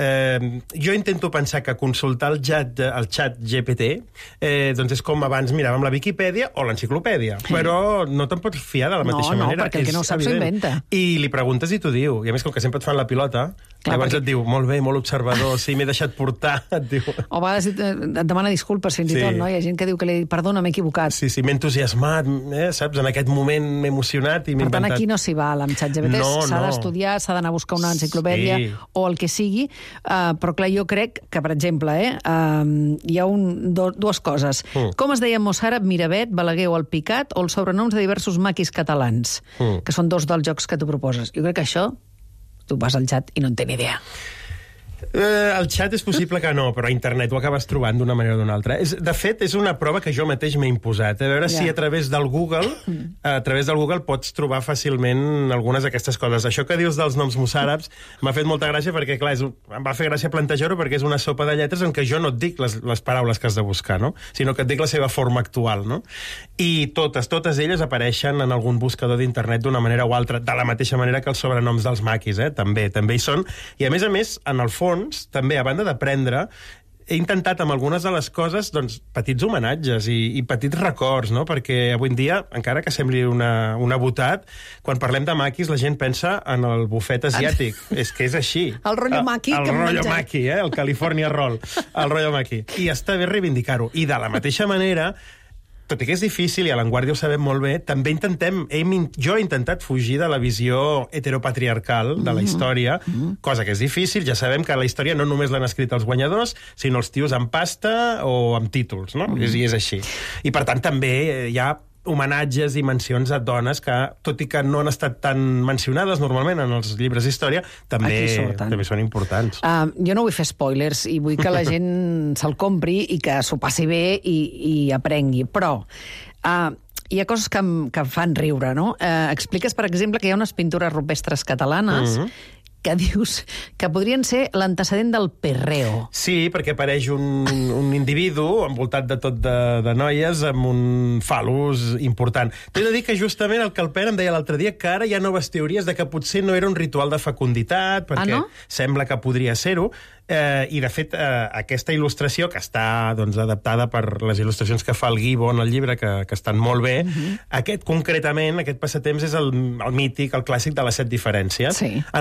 eh, jo intento pensar que consultar el xat, el xat G P T eh, doncs és com abans miràvem la Viquipèdia o l'enciclopèdia, sí. Però no te'n pots fiar de la No, mateixa no, manera. perquè el que és no saps s'ho evident. inventa. I li preguntes i t'ho diu. I a més, com que sempre et fan la pilota, Clar, llavors perquè- et diu, molt bé, molt observador, sí, m'he deixat portar, et diu... O a vegades et, et demana disculpes fins i Sí. tot, no? Hi ha gent que diu que li dit, perdona, m'he equivocat. Sí, sí, m'he entusiasmat, eh, saps? En aquest moment m'he emocionat i m'he Per tant, inventat... aquí no s'hi val amb xat G P T, No, s'ha no. d'estudiar, s'ha d'anar a buscar una enciclopèdia Sí. o el que sigui, uh, però clar, jo crec que, per exemple, eh, um, hi ha un, do, dues coses. Mm. Com es deia Mossàrab, Miravet, Balaguer o el Picat, o els sobrenoms de diversos maquis catalans, Mm. que són dos dels jocs que tu proposes. Jo crec que això, tu vas al xat i no en té ni idea. Eh, el xat és possible que no, però a internet ho acabes trobant d'una manera o d'una altra. És, de fet, és una prova que jo mateix m'he imposat. A veure Ja. si a través del Google a través del Google pots trobar fàcilment algunes d'aquestes coses. Això que dius dels noms mossàrabs m'ha fet molta gràcia perquè, clar, és, un- em va fer gràcia plantejar-ho perquè és una sopa de lletres en què jo no et dic les, les paraules que has de buscar, no? Sinó que et dic la seva forma actual, no? I totes, totes elles apareixen en algun buscador d'internet d'una manera o altra, de la mateixa manera que els sobrenoms dels maquis, eh? També, també hi són. I a més a més, en el fons, també, a banda d'aprendre, he intentat amb algunes de les coses doncs, petits homenatges i, i petits records, no? Perquè avui en dia, encara que sembli una, una botat, quan parlem de maquis la gent pensa en el bufet asiàtic. És que és així. El rotllo maqui El, que el em rotllo menjaré. maqui, eh? El California Roll. El rotllo maqui. I està bé reivindicar-ho. I de la mateixa manera, tot i que és difícil, i a l'Enguàrdia ho sabem molt bé, també intentem, hem, in- jo he intentat fugir de la visió heteropatriarcal de la història, cosa que és difícil. Ja sabem que la història no només l'han escrit els guanyadors, sinó els tios amb pasta o amb títols, no? Mm. És, I és així. I per tant també hi ha homenatges i mencions a dones que, tot i que no han estat tan mencionades normalment en els llibres d'història, també, Aquí surten. també són importants. Uh, jo no vull fer spoilers i vull que la gent se'l compri i que s'ho passi bé i, i aprengui, però uh, hi ha coses que em, que em fan riure, no? Uh, expliques, per exemple, que hi ha unes pintures rupestres catalanes Mhm. que dius que podrien ser l'antecedent del perreo. Sí, perquè apareix un, un individu envoltat de tot de, de noies amb un fal·lus important. T'he de dir que justament el que el Pere em deia l'altre dia que ara hi ha noves teories de que potser no era un ritual de fecunditat, perquè Ah, no? sembla que podria ser-ho, eh, i de fet eh, aquesta il·lustració, que està doncs, adaptada per les il·lustracions que fa el Gibbon al llibre, que, que estan molt bé, Mhm. aquest concretament, aquest passatemps, és el, el mític, el clàssic de les set diferències, Sí. en el que el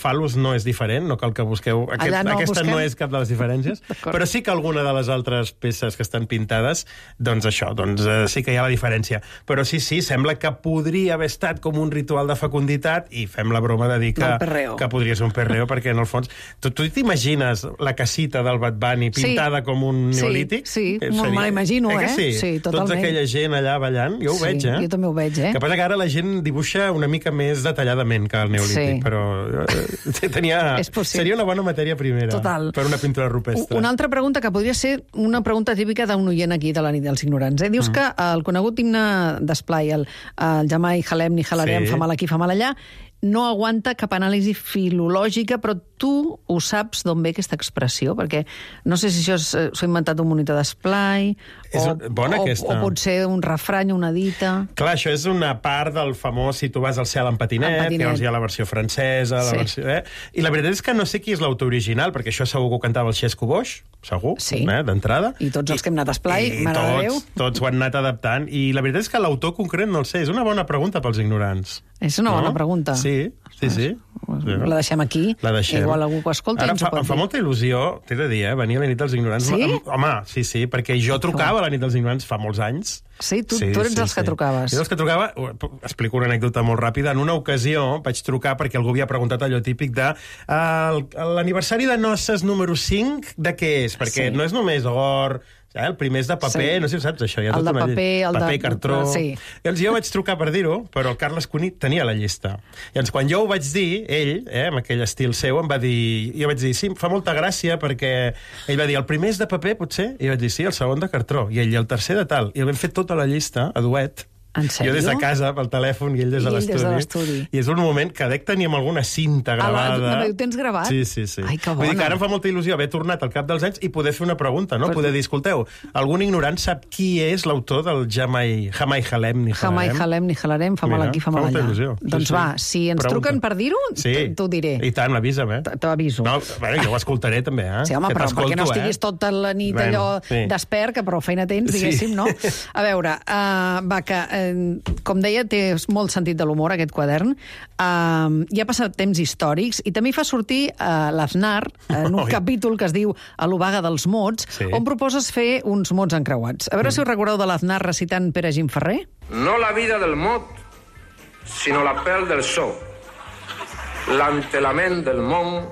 fal·lus no és diferent, no cal que busqueu... Aquest, no aquesta busquem. no és cap de les diferències, però sí que alguna de les altres peces que estan pintades, doncs això, doncs eh, sí que hi ha la diferència. Però sí, sí, sembla que podria haver estat com un ritual de fecunditat i fem la broma de dir que, que podria ser un perreo, perquè en el fons... Tu, tu t'imagines la casita del Bad Bunny pintada sí. com un neolític? Sí, sí. Eh, me l'imagino, eh? eh? Sí? sí, totalment. Tota aquella gent allà ballant, jo ho sí, veig, eh? Jo també ho veig, eh? Que passa que ara la gent dibuixa una mica més detalladament que el neolític, Sí. però eh, tenia... seria una bona matèria primera Total. per una pintura rupestre. Una altra pregunta que podria ser una pregunta típica d'un oient aquí de la nit dels ignorants. Eh? Dius mm. que el conegut himne d'Esplai, el, el Jamai Halem ni Halarem, Sí. fa mal aquí, fa mal allà, no aguanta cap anàlisi filològica, però tu ho saps d'on ve aquesta expressió, perquè no sé si això s'ho ha inventat un monitor d'Esplai, És o, bona o, aquesta. o potser un refrany, una dita... Clar, això és una part del famós Si tu vas al cel en patinet, En patinet. llavors hi ha la versió francesa, la Sí. versió... Eh? I la veritat és que no sé qui és l'autor original, perquè això segur que ho cantava el Xesco Boix, segur, Sí. eh, d'entrada. I tots els que hem anat a Esplai, I mare de Déu. tots, tots ho han anat adaptant. I la veritat és que l'autor concret no el sé. És una bona pregunta pels ignorants. És una bona no? pregunta. Sí, sí, sí. La deixem aquí. La deixem. Igual algú que ho escolta Ara i ens em ho fa, pot em fa dir. molta il·lusió, t'he de dir, eh, venir a la nit dels ignorants. Sí? Em- Home, sí, sí, perquè jo trucava a la nit dels ignorants fa molts anys. Sí, tu, tu eres dels que trucaves. Jo dels que trucava, explico una anècdota molt ràpida. En una ocasió vaig trucar perquè algú havia preguntat allò típic de uh, l'aniversari de noces número cinc, de què és? Perquè Sí. no és només or... Eh, el primer és de paper, Sí. no sé si ho saps, això. Hi ha El tota de una paper, llei- el de- paper i cartró. Sí. Llavors jo vaig trucar per dir-ho, però el Carles Cuní tenia la llista. Llavors, quan jo ho vaig dir, ell, eh, amb aquell estil seu, em va dir... Jo vaig dir, sí, em fa molta gràcia, perquè... Ell va dir, el primer és de paper, potser? I jo vaig dir, sí, el segon de cartró. I ell, i el tercer de tal. I el vam fer tota la llista, a duet. En sèrio? Jo des de casa, pel telèfon, i ell des I de ell des de l'estudi. l'estudi. I és un moment que dec tenir amb alguna cinta gravada. Ah, la, la, ho tens gravat? Sí, sí, sí. Ai, que Vull dir que bona. ara em fa molta il·lusió haver tornat al cap dels anys i poder fer una pregunta, no? Però- Poder dir, escolteu, algun ignorant sap qui és l'autor del Jamai, Jamai Halem ni Jamai Halarem? Halem ni Halarem, fa mal Mira, aquí, fa fa mal molta allà. il·lusió. Sí, Doncs sí. va, si ens Pregunta. truquen per dir-ho, Sí. t'ho diré. I tant, avisa'm, eh? T'aviso. No, bueno, jo ho escoltaré també, eh? Sí, home, Que però t'escolto, perquè no estiguis eh? tota la nit Bueno, allò sí. despert, que prou feina tens, Sí. diguéssim, no? A veure, uh, va, que, uh, com deia, té molt sentit de l'humor, aquest quadern. Uh, ja ha passat temps històrics i també hi fa sortir uh, l'Aznar en un Oi. capítol que es diu A l'Obaga dels mots, Sí. on proposes fer uns mots encreuats. A veure si us recordeu de l'Aznar recitant Pere Gimferrer. No la vida del mot, sinó la pèl del so. L'entelament del món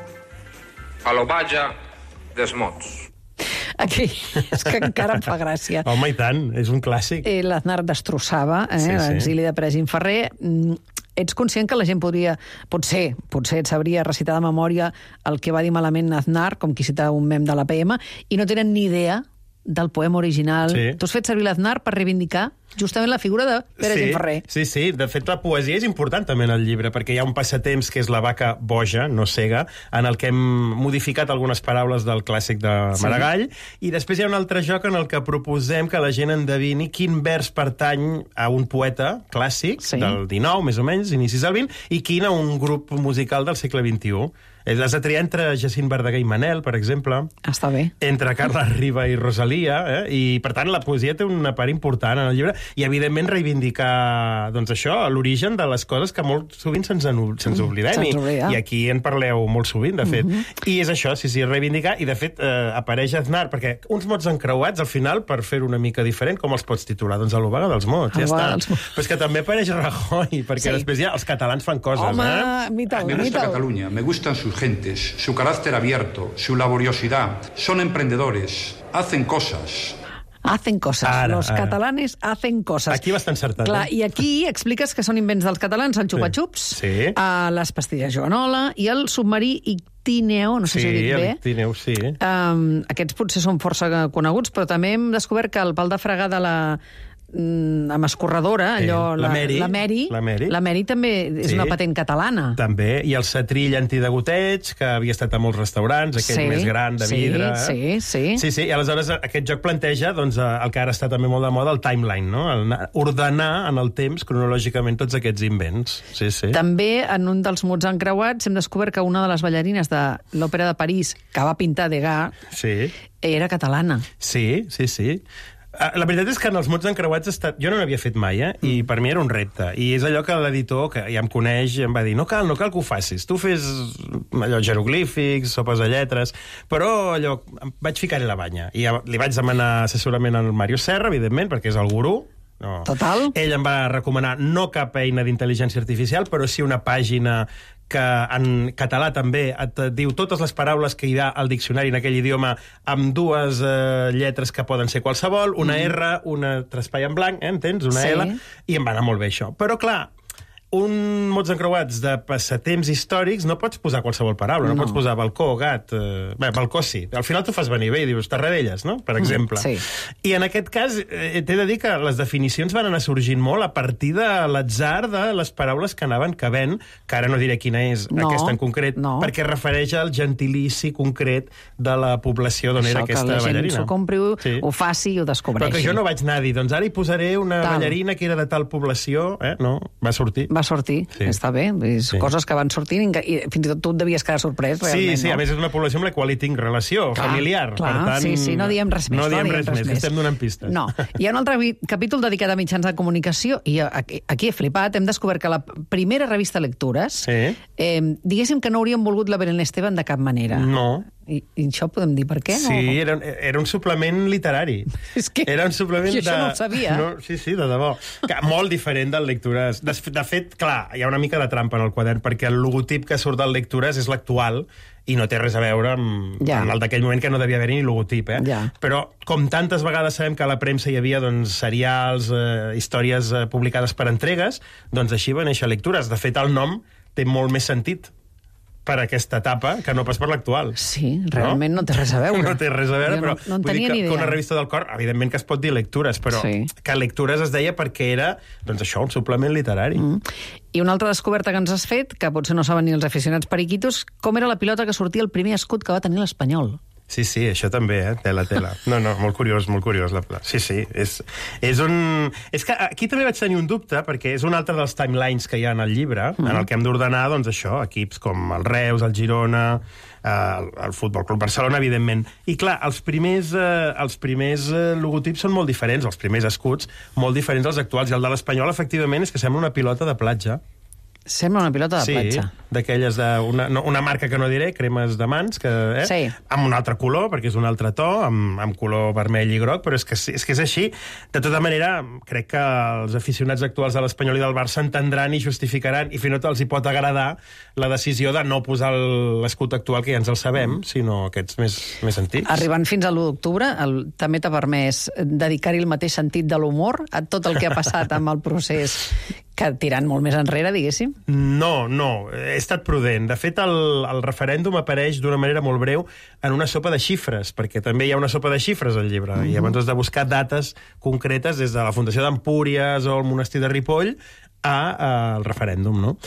a l'obatge dels mots. Aquí, és que encara em fa gràcia. Home, i tant, és un clàssic. Eh, L'Aznar destrossava, eh, Sí, sí. l'exili de Pere Gimferrer. Mm, ets conscient que la gent podria, potser, potser et sabria recitar de memòria el que va dir malament Aznar, com qui cita un mem de la P M, i no tenen ni idea del poema original. Sí. Tu has fet servir l'Aznar per reivindicar justament la figura de Pere sí, Gimferrer. Sí, sí. De fet, la poesia és important també en el llibre, perquè hi ha un passatemps que és la vaca boja, no cega, en el que hem modificat algunes paraules del clàssic de Sí. Maragall, i després hi ha un altre joc en el que proposem que la gent endevini quin vers pertany a un poeta clàssic Sí. del dinou, més o menys, inicis del vint, i quin a un grup musical del segle vint-i-u. Has de triar entre Jacint Verdaguer i Manel, per exemple, Està bé. entre Carles Riba i Rosalia, eh? I, per tant, la poesia té una part important en el llibre, i, evidentment, reivindicar, doncs això, l'origen de les coses que molt sovint se'ns se oblidem, Se'ns i, oblida. i aquí en parleu molt sovint, de fet. Mhm. I és això, sí, sí, reivindicar, i, de fet, eh, apareix Aznar, perquè uns mots encreuats, al final, per fer una mica diferent, com els pots titular? Doncs a l'Obaga dels mots, A ja l'Obaga està. dels mots. Però és que també apareix Rajoy, perquè Sí. després ja els catalans fan coses, Home, eh? mita'l, Me gusta mita'l. Cataluña, me gustan sus gentes, su carácter abierto, su laboriosidad. Son emprendedores, hacen cosas. Hacen coses. Ara, Los ara. catalanes hacen coses. Aquí va estar encertat. Clar, eh? i aquí expliques que són invents dels catalans, el xupa-xups, Sí. a les pastilles Joanola i el submarí Ictíneo, no sé Sí, si ho dic bé. l'Ictíneo, sí. Um, aquests potser són força coneguts, però també hem descobert que el pal de fregar de la mm, amb escorredora, allò... Sí, la Mary. La Mary, La Mary. la Mary també és Sí. una patent catalana. També, i el setrill antidegoteig, que havia estat a molts restaurants, aquest Sí, més gran, de sí, vidre. sí, sí. Sí, sí, i aleshores aquest joc planteja doncs, eh, el que ara està també molt de moda, el timeline, no? El, na- ordenar en el temps, cronològicament, tots aquests invents. Sí, sí. També, en un dels mots encreuats, hem descobert que una de les ballarines de l'Òpera de París, que va pintar Degas, Sí, era catalana. sí, sí. sí. La veritat és que en els mots encreuats estat... jo no n'havia fet mai, eh? I per mi era un repte. I és allò que l'editor, que ja em coneix, em va dir no cal, no cal que ho facis. Tu fes allò jeroglífics, sopes de lletres... Però allò... Em vaig ficar-hi la banya. I li vaig demanar assessorament al Mario Serra, evidentment, perquè és el gurú. No. Total. Ell em va recomanar no cap eina d'intel·ligència artificial, però sí una pàgina que en català també et diu totes les paraules que hi ha al diccionari en aquell idioma amb dues eh, lletres que poden ser qualsevol, una mm. R, una espai en blanc, eh, entens? Una sí. L, i em va anar molt bé això. Però, clar, un mots encreuats de passatemps històrics no pots posar qualsevol paraula, no, no pots posar balcó, gat... Eh, bé, balcó sí. Al final t'ho fas venir bé i dius Tarradellas, no?, per exemple. Sí. I en aquest cas eh, t'he de dir que les definicions van anar sorgint molt a partir de l'atzar de les paraules que anaven cabent, que ara no diré quina és no, aquesta en concret, no. perquè refereix al gentilici concret de la població d'on era aquesta ballarina. Això, que la gent s'ho compri, sí. ho faci i ho descobreixi. Però que jo no vaig anar a dir, doncs ara hi posaré una tal. ballarina que era de tal població, eh? No, va sortir. Va sortir, sí. està bé. És sí. coses que van sortint i fins i tot tu et devies quedar sorprès, realment. Sí, sí, no? a més és una població amb la qual hi tinc relació, clar, familiar. Clar, per tant, sí, sí, no diem res més. No diem no res, res més, més, estem donant pistes. No. Hi ha un altre capítol dedicat a mitjans de comunicació i aquí, aquí he flipat, hem descobert que la primera revista Lectures, sí. eh, diguéssim que no hauríem volgut la Belén Esteban de cap manera. No. I, i això podem dir per què? Sí, no? era, era un suplement literari. És que era un suplement jo això de... no ho sabia. No, sí, sí, de debò. Que, molt diferent del Lectures. De, de fet, clar, hi ha una mica de trampa en el quadern, perquè el logotip que surt del Lectures és l'actual i no té res a veure amb, ja. amb el d'aquell moment que no devia haver-hi ni logotip. Eh? Ja. Però, com tantes vegades sabem que a la premsa hi havia doncs, serials, eh, històries eh, publicades per entregues, doncs així va néixer Lectures. De fet, el nom té molt més sentit per aquesta etapa que no pas per l'actual. Sí, realment no? no té res a veure. No té res a veure, jo però no, no en vull dir tenia que, ni idea. que una revista del cor, evidentment que es pot dir Lectures, però sí. que Lectures es deia perquè era, doncs això, un suplement literari. Mm. I una altra descoberta que ens has fet, que potser no saben ni els aficionats periquitos, com era la pilota que sortia el primer escut que va tenir l'Espanyol. Sí, sí, això també, eh? Tela, tela. No, no, molt curiós, molt curiós. La... Sí, sí, és, és un... És que aquí també vaig tenir un dubte, perquè és un altre dels timelines que hi ha en el llibre, mm. en el que hem d'ordenar, doncs això, equips com el Reus, el Girona, eh, el Futbol Club Barcelona, evidentment. I clar, els primers, eh, els primers eh, logotips són molt diferents, els primers escuts, molt diferents dels actuals, i el de l'Espanyol, efectivament, és que sembla una pilota de platja. Sembla una pilota de sí, platja. Sí, d'aquelles d'una no, una marca que no diré, cremes de mans, que, eh? sí. amb un altre color, perquè és un altre to, amb, amb color vermell i groc, però és que, és que és així. De tota manera, crec que els aficionats actuals de l'Espanyol i del Barça entendran i justificaran, i fins i tot els hi pot agradar la decisió de no posar l'escut actual, que ja ens el sabem, sinó aquests més, més antics. Arribant fins a l'u d'octubre, el, també t'ha permès dedicar-hi el mateix sentit de l'humor a tot el que ha passat amb el procés, que tirant molt més enrere, diguéssim? No, no, he estat prudent. De fet, el, el referèndum apareix d'una manera molt breu en una sopa de xifres, perquè també hi ha una sopa de xifres al llibre, mm-hmm. i llavors has de buscar dates concretes des de la Fundació d'Empúries o el Monestir de Ripoll a, a el referèndum, no?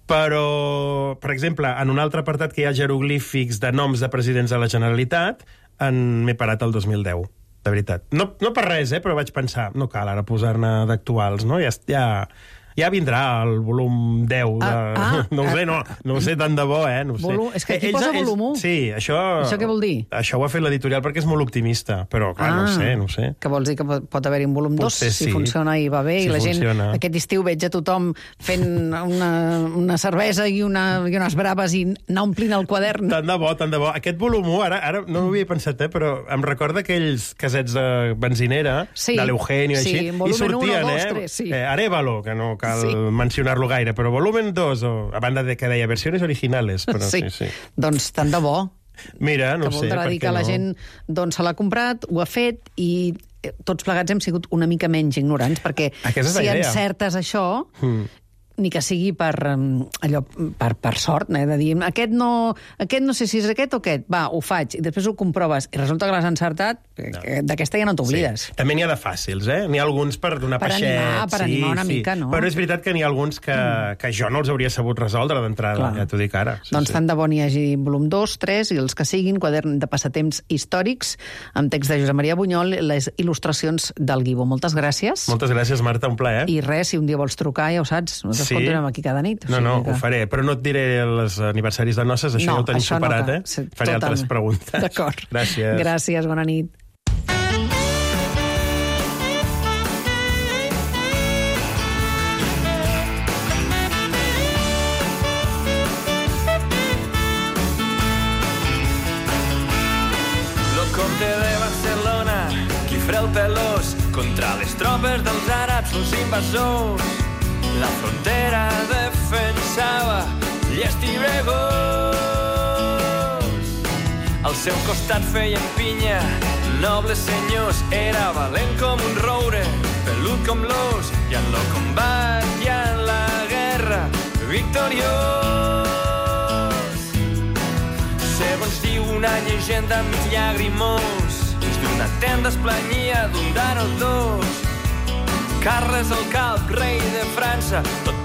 Però, per exemple, en un altre apartat que hi ha jeroglífics de noms de presidents de la Generalitat, m'he parat el dos mil deu. De veritat. No, no per res, eh, però vaig pensar, no cal ara posar-ne d'actuals, no? Ja, ja, ja vindrà el volum deu. De... Ah, ah, no ho sé, no, no ho sé tant de bo, eh? No ho sé. Volum... És que aquí ells, posa ells... volum u. Sí, això... Això què vol dir? Això ho ha fet l'editorial perquè és molt optimista, però clar, ah, no ho sé, no ho sé. Que vols dir que pot haver-hi un volum dos, si sí. funciona i va bé, si i la funciona. Gent aquest estiu veig a tothom fent una, una cervesa i, una, i unes braves i anar omplint el quadern. Tant de bo, tant de bo. Aquest volum u, ara, ara no ho havia pensat, eh, però em recorda aquells casets de benzinera, sí, de l'Eugenio, sí, així, i sortien, uno, dos, eh? tres, sí. eh Arévalo, que no cal sí. mencionar-lo gaire, però volumen dos, o, a banda de que deia versiones originales. Però sí. sí, sí. Doncs tant de bo. Mira, no que sé, voldrà dir que no? la gent doncs, se l'ha comprat, ho ha fet, i tots plegats hem sigut una mica menys ignorants, perquè si encertes això... Hmm. ni que sigui per, allò, per, per sort, eh, de dir, aquest no, aquest no sé si és aquest o aquest, va, ho faig, i després ho comproves, i resulta que l'has encertat, no. D'aquesta ja no t'oblides. Sí. També n'hi ha de fàcils, eh? N'hi ha alguns per donar per peixet. Animar, per sí, animar una sí. mica, no? Però és veritat que n'hi ha alguns que, mm. que jo no els hauria sabut resoldre d'entrada, ja t'ho dic ara. Sí, doncs sí. tant de bo n'hi hagi volum dos, tres, i els que siguin, quadern de passatemps històrics, amb text de Josep Maria Bunyol, les il·lustracions del Guibo. Moltes gràcies. Moltes gràcies, Marta, un plaer. I res, si un dia vols trucar, ja ho saps, nosaltres sí. continuem aquí cada nit. No, no, que... ho faré, però no et diré els aniversaris de noces, això no, ja ho tenim superat, no, eh? Sí, faré totalment. Altres preguntes. D'acord. Gràcies. Gràcies, bona nit. les tropes dels àrabs, els invasors. La frontera defensava llestibregós. Al seu costat feien pinya nobles senyors. Era valent com un roure, pelut com l'os, i en lo combat i en la guerra victoriós. Segons diu una llegenda mig llagrimós, dins d'una tenda es planyia d'un dar o dos. Carles el Calb, rei de França, tot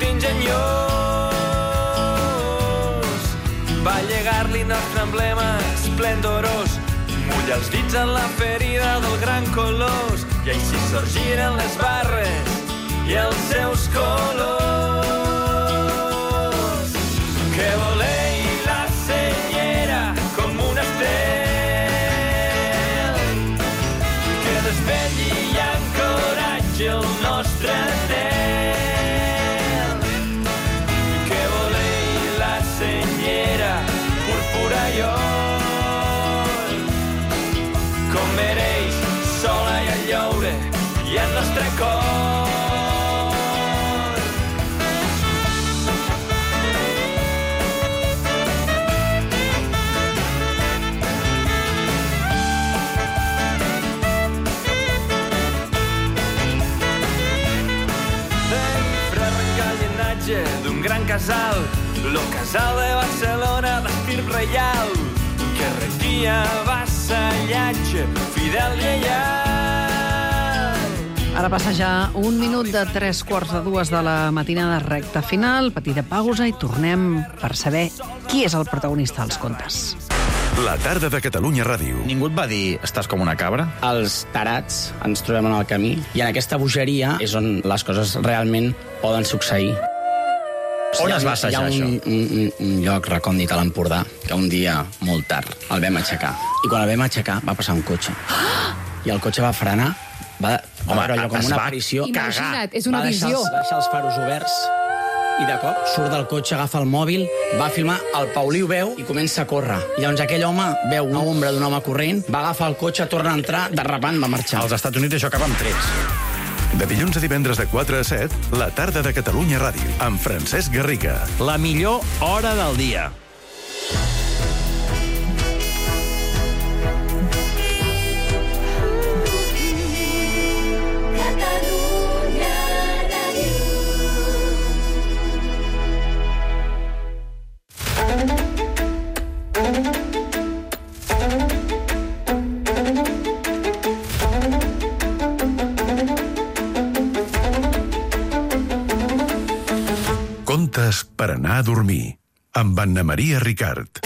enginyós, va llegar-li nostre emblema esplendorós. Mulla els dits en la ferida del gran Colós, i així sorgiren les barres i els seus colors. Que volei la senyera com un estel, que desvetlli i encoratge el nostre anhel. Que volei la senyera púrpura i or, com mereix sola i el lleure i el nostre cor. D'un gran casal, lo casal de Barcelona d'estirp reial, que requia vassallatge, fidel lleial. Ara passa ja un minut de tres quarts de dues de la matinada, recta final, petita pausa i tornem per saber qui és el protagonista dels contes. La tarda de Catalunya Ràdio. Ningú et va dir, estàs com una cabra? Els tarats ens trobem en el camí i en aquesta bogeria és on les coses realment poden succeir. On es va assajar, això? Hi ha un, un, un lloc recòndit a l'Empordà que un dia, molt tard, el vam aixecar. I quan el vam aixecar va passar un cotxe. I el cotxe va frenar, va, Home, va veure allò com es una va aparició. Imagina't, és una va deixar visió. els, va deixar els faros oberts i de cop surt del cotxe, agafa el mòbil, va filmar, el Paulí ho veu i comença a córrer. I llavors aquell home veu una ombra d'un home corrent, va agafar el cotxe, torna a entrar, derrapant, va marxar. Als Estats Units això acaba amb trets. De dilluns a divendres de quatre a set, la tarda de Catalunya Ràdio, amb Francesc Garriga. La millor hora del dia. Contes per anar a dormir, amb Anna Maria Ricard.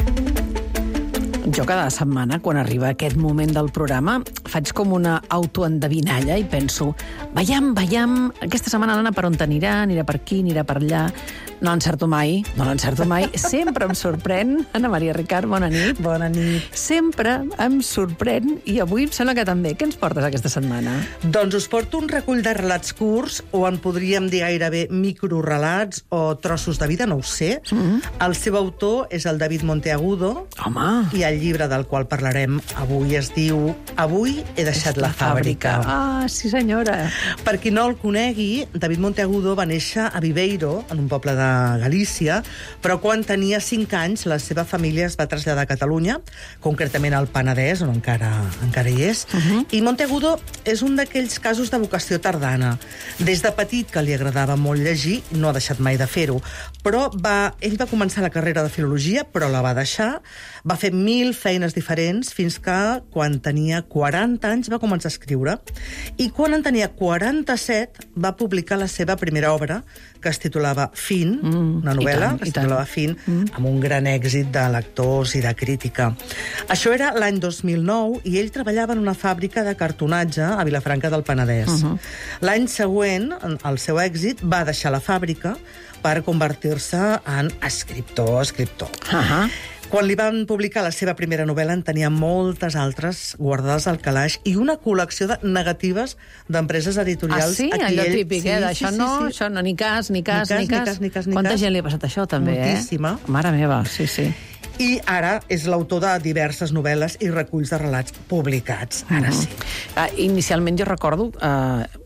Jo cada setmana, quan arriba aquest moment del programa, faig com una autoendevinalla i penso, veiem, veiem, aquesta setmana l'Anna per on anirà, anirà per aquí, anirà per allà. No l'encerto mai, no l'encerto mai. Sempre em sorprèn. Anna Maria Ricard, bona nit. Bona nit. Sempre em sorprèn, i avui em sembla que també. Què ens portes aquesta setmana? Doncs us porto un recull de relats curts, o en podríem dir gairebé microrelats o trossos de vida, no ho sé. Mm-hmm. El seu autor és el David Monteagudo. Home! I el llibre del qual parlarem avui es diu Avui he deixat la, la fàbrica. Ah, sí senyora. Per qui no el conegui, David Monteagudo va néixer a Viveiro, en un poble de Galícia, però quan tenia cinc anys la seva família es va traslladar a Catalunya, concretament al Penedès, on encara, encara hi és. Uh-huh. I Monteagudo és un d'aquells casos de vocació tardana. Des de petit, que li agradava molt llegir, no ha deixat mai de fer-ho, però va, ell va començar la carrera de filologia, però la va deixar, va fer mil feines diferents, fins que quan tenia quaranta anys va començar a escriure, i quan en tenia quaranta-set va publicar la seva primera obra, que es titulava Fin, mm, una novel·la tant, que es titulava Fin, mm. amb un gran èxit de lectors i de crítica. Això era l'any dos mil nou i ell treballava en una fàbrica de cartonatge a Vilafranca del Penedès. Uh-huh. L'any següent, el seu èxit, va deixar la fàbrica per convertir-se en escriptor, escriptor. Uh-huh. Quan li van publicar la seva primera novel·la en tenia moltes altres guardades al calaix i una col·lecció de negatives d'empreses editorials. Ah, sí? Allò ell... típic, sí, eh? D'això sí, no, sí, sí. Això no, ni cas, ni cas, ni cas. Ni cas, ni cas, ni cas ni Quanta cas. gent li ha passat això, també, Moltíssima. eh? Mare meva, sí, sí. I ara és l'autor de diverses novel·les i reculls de relats publicats. Ara uh-huh. sí. Uh, inicialment jo recordo... Uh,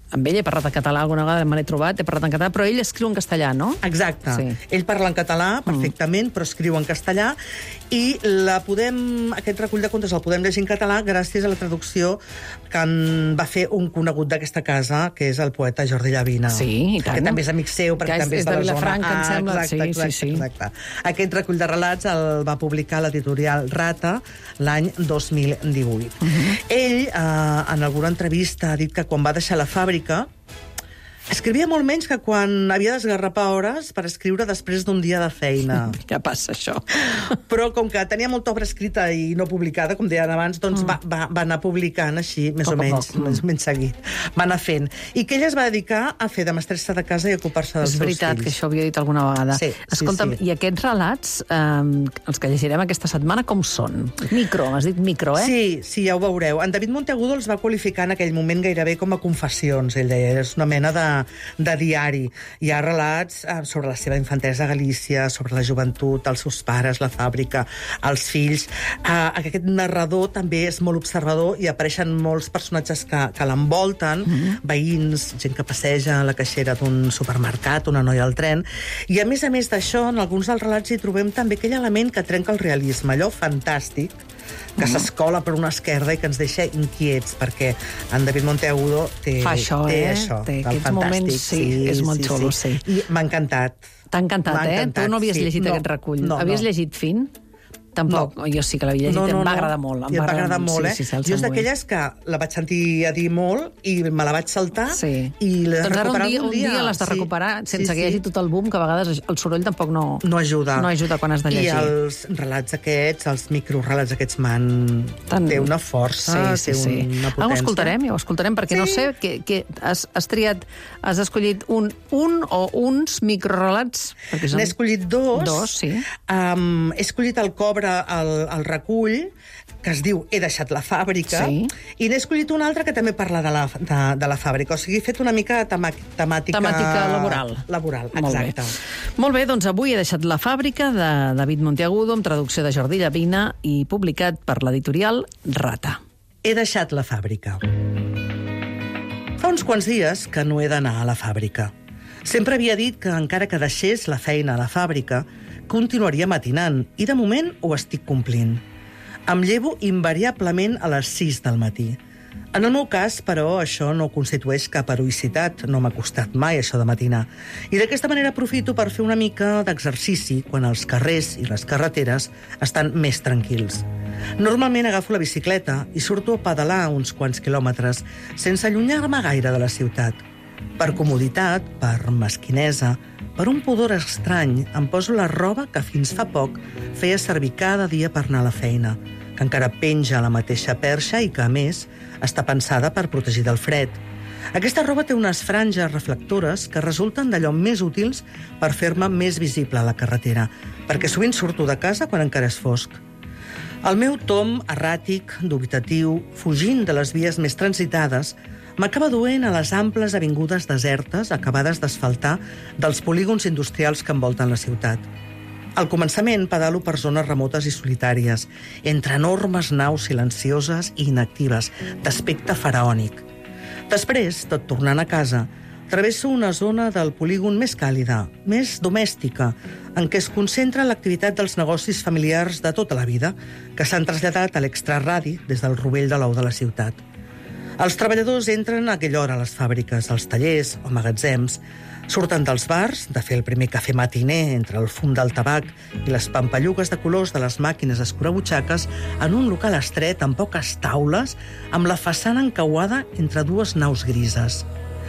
amb ell he parlat en català alguna vegada, me l'he trobat, he parlat en català, però ell escriu en castellà, no? Exacte. Sí. Ell parla en català perfectament, però escriu en castellà, i la podem, aquest recull de contes el podem llegir en català gràcies a la traducció que en va fer un conegut d'aquesta casa, que és el poeta Jordi Llavina. Sí, i tant. Que també és amic seu, perquè Que és- també és, és de de la Vilafranca, zona. em sembla. Exacte, Sí, exacte, sí, sí. exacte. Aquest recull de relats el va publicar l'editorial Rata l'any dos mil divuit. Ell, eh, en alguna entrevista, ha dit que quan va deixar la fàbrica escrivia molt menys que quan havia d'esgarrapar hores per escriure després d'un dia de feina. Ja passa, això. Però com que tenia molta obra escrita i no publicada, com deien abans, doncs va, va, va anar publicant així, més Poc o a menys, poc. més o menys seguit. Va anar fent. I que ella es va dedicar a fer de mestressa de casa i a ocupar-se dels És seus veritat fills. que això ho havia dit alguna vegada. Sí, sí, Escolta'm, sí. i aquests relats, eh, els que llegirem aquesta setmana, com són? Micro, has dit micro, eh? Sí, sí, ja ho veureu. En David Monteagudo els va qualificar en aquell moment gairebé com a confessions. Ell deia, és una mena de, de diari. Hi ha relats eh, sobre la seva infantesa a Galícia, sobre la joventut, els seus pares, la fàbrica, els fills. Eh, aquest narrador també és molt observador i apareixen molts personatges que, que l'envolten, mm-hmm. veïns, gent que passeja a la caixera d'un supermercat, una noia al tren. I a més a més d'això, en alguns dels relats hi trobem també aquell element que trenca el realisme, allò fantàstic, que s'escola per una esquerda i que ens deixa inquiets, perquè en David Monteagudo té, Fa això, té eh? això, Té del aquests fantàstic. moments, sí, és molt xulo, sí. I m'ha encantat. T'ha encantat, M'ha eh? encantat, Tu no havies sí. llegit No, aquest recull. no, Havies no. llegit Fin? Tampoc. No. Jo sí que l'havia llegit, No, no, em va no. agradar molt. I em va agradar molt, eh? Sí, sí, sí, jo és d'aquelles que la vaig sentir a dir molt i me la vaig saltar Sí. i l'he Doncs ara un recuperat dia, un dia l'has de Sí. recuperar sense Sí, que hi hagi sí. tot el boom, que a vegades el soroll tampoc no, no ajuda. no ajuda quan has de llegir. I els relats aquests, els microrelats aquests, m'han... Tan- Té una força, sí, sí, té sí. una potència. Ah, ho escoltarem, ja ho escoltarem, perquè Sí. no sé, que, que has, has triat, has escollit un, un o uns microrelats? Perquè són- N'he escollit dos. Dos, sí. Um, he escollit el cobre, el, el recull, que es diu He deixat la fàbrica, Sí. i n'he escollit un altre que també parla de la, de, de la fàbrica. O sigui, he fet una mica de tema, temàtica... Temàtica laboral. Laboral, Molt bé. exacte. Molt bé, doncs avui he deixat La fàbrica de David Monteagudo, amb traducció de Jordi Llavina i publicat per l'editorial Rata. He deixat la fàbrica. Fa uns quants dies que no he d'anar a la fàbrica. Sempre havia dit que encara que deixés la feina a la fàbrica, continuaria matinant, i de moment ho estic complint. Em llevo invariablement a les sis del matí. En el meu cas, però, això no constitueix cap heroïcitat, no m'ha costat mai això de matinar. I d'aquesta manera aprofito per fer una mica d'exercici quan els carrers i les carreteres estan més tranquils. Normalment agafo la bicicleta i surto a pedalar uns quants quilòmetres sense allunyar-me gaire de la ciutat. Per comoditat, per mesquinesa, per un pudor estrany, em poso la roba que fins fa poc feia servir cada dia per anar a la feina, que encara penja a la mateixa perxa i que, a més, està pensada per protegir del fred. Aquesta roba té unes franges reflectores que resulten d'allò més útils per fer-me més visible a la carretera, perquè sovint surto de casa quan encara és fosc. El meu tom erràtic, dubitatiu, fugint de les vies més transitades, m'acaba duent a les amples avingudes desertes acabades d'asfaltar dels polígons industrials que envolten la ciutat. Al començament pedalo per zones remotes i solitàries, entre enormes naus silencioses i inactives, d'aspecte faraònic. Després, tot tornant a casa, travesso una zona del polígon més càlida, més domèstica, en què es concentra l'activitat dels negocis familiars de tota la vida, que s'han traslladat a l'extraradi des del rovell de l'ou de la ciutat. Els treballadors entren a aquella hora a les fàbriques, als tallers o magatzems, surten dels bars, de fer el primer cafè matiner entre el fum del tabac i les pampallugues de colors de les màquines escurabutxaques en un local estret amb poques taules, amb la façana encauada entre dues naus grises.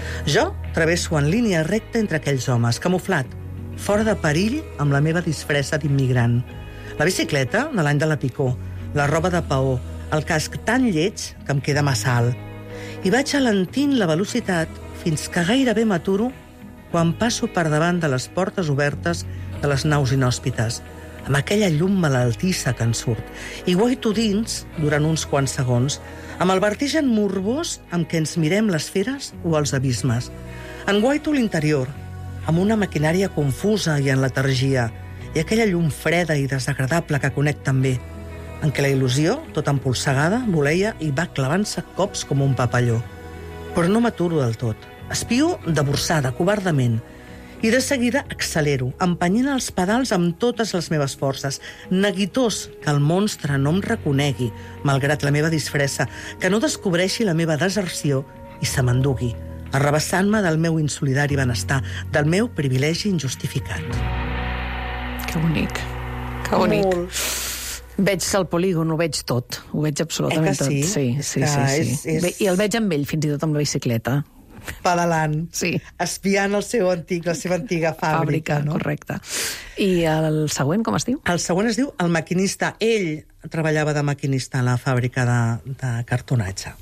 Jo travesso en línia recta entre aquells homes, camuflat, fora de perill amb la meva disfressa d'immigrant. La bicicleta, de l'any de la picó, la roba de paó, el casc tan lleig que em queda massa alt. I vaig alentint la velocitat fins que gairebé m'aturo quan passo per davant de les portes obertes de les naus inhòspites, amb aquella llum malaltissa que en surt, i guaito dins durant uns quants segons, amb el vertigen morbós amb què ens mirem les feres o els abismes. En guaito l'interior, amb una maquinària confusa i en letargia, i aquella llum freda i desagradable que conec també, en què la il·lusió, tot empolsegada, voleia i va clavant-se cops com un papalló. Però no m'aturo del tot. Espio de borsada, covardament. I de seguida accelero, empenyent els pedals amb totes les meves forces, neguitós que el monstre no em reconegui, malgrat la meva disfressa, que no descobreixi la meva deserció i se m'endugui, arrabassant-me del meu insolidari benestar, del meu privilegi injustificat. Que bonic, que bonic. Molt. Veig el polígon, ho veig tot, ho veig absolutament tot. Sí? Sí, sí, sí, sí. És, és... Bé, I el veig amb ell, fins i tot amb la bicicleta. Pedalant, sí. Espiant el seu antic, la seva antiga fàbrica. Fàbrica, no? Correcte. I el següent, com es diu? El següent es diu El maquinista. Ell treballava de maquinista a la fàbrica de, de cartonatge.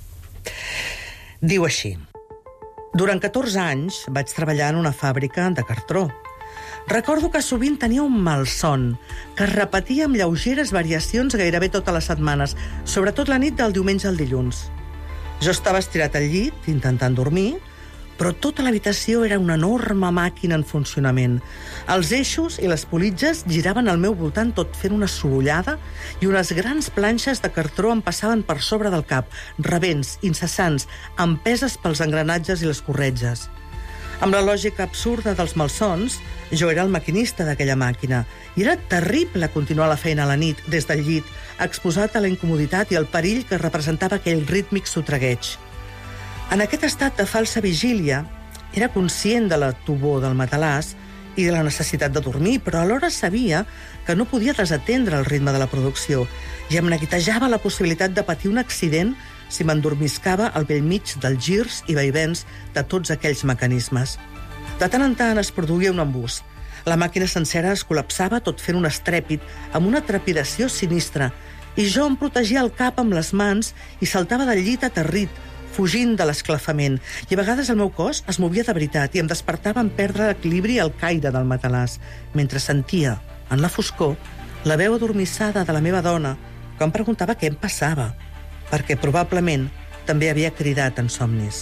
Diu així: durant catorze anys vaig treballar en una fàbrica de cartró. Recordo que sovint tenia un malson, que es repetia amb lleugeres variacions gairebé totes les setmanes, sobretot la nit del diumenge al dilluns. Jo estava estirat al llit, intentant dormir, però tota l'habitació era una enorme màquina en funcionament. Els eixos i les politges giraven al meu voltant tot fent una sorollada i unes grans planxes de cartró em passaven per sobre del cap, rebents, incessants, empeses pels engranatges i les corretges. Amb la lògica absurda dels malsons, jo era el maquinista d'aquella màquina i era terrible continuar la feina a la nit, des del llit, exposat a la incomoditat i al perill que representava aquell rítmic sotregueig. En aquest estat de falsa vigília, era conscient de la tubor del matalàs i de la necessitat de dormir, però alhora sabia que no podia desatendre el ritme de la producció i em neguitejava la possibilitat de patir un accident si m'endormiscava al bell mig dels girs i vaivens de tots aquells mecanismes. De tant en tant es produïa un embús. La màquina sencera es col·lapsava tot fent un estrèpit amb una trepidació sinistra i jo em protegia el cap amb les mans i saltava del llit aterrit, fugint de l'esclafament, i a vegades el meu cos es movia de veritat i em despertava en perdre l'equilibri al caire del matalàs, mentre sentia, en la foscor, la veu adormissada de la meva dona, que em preguntava què em passava, perquè probablement també havia cridat en somnis.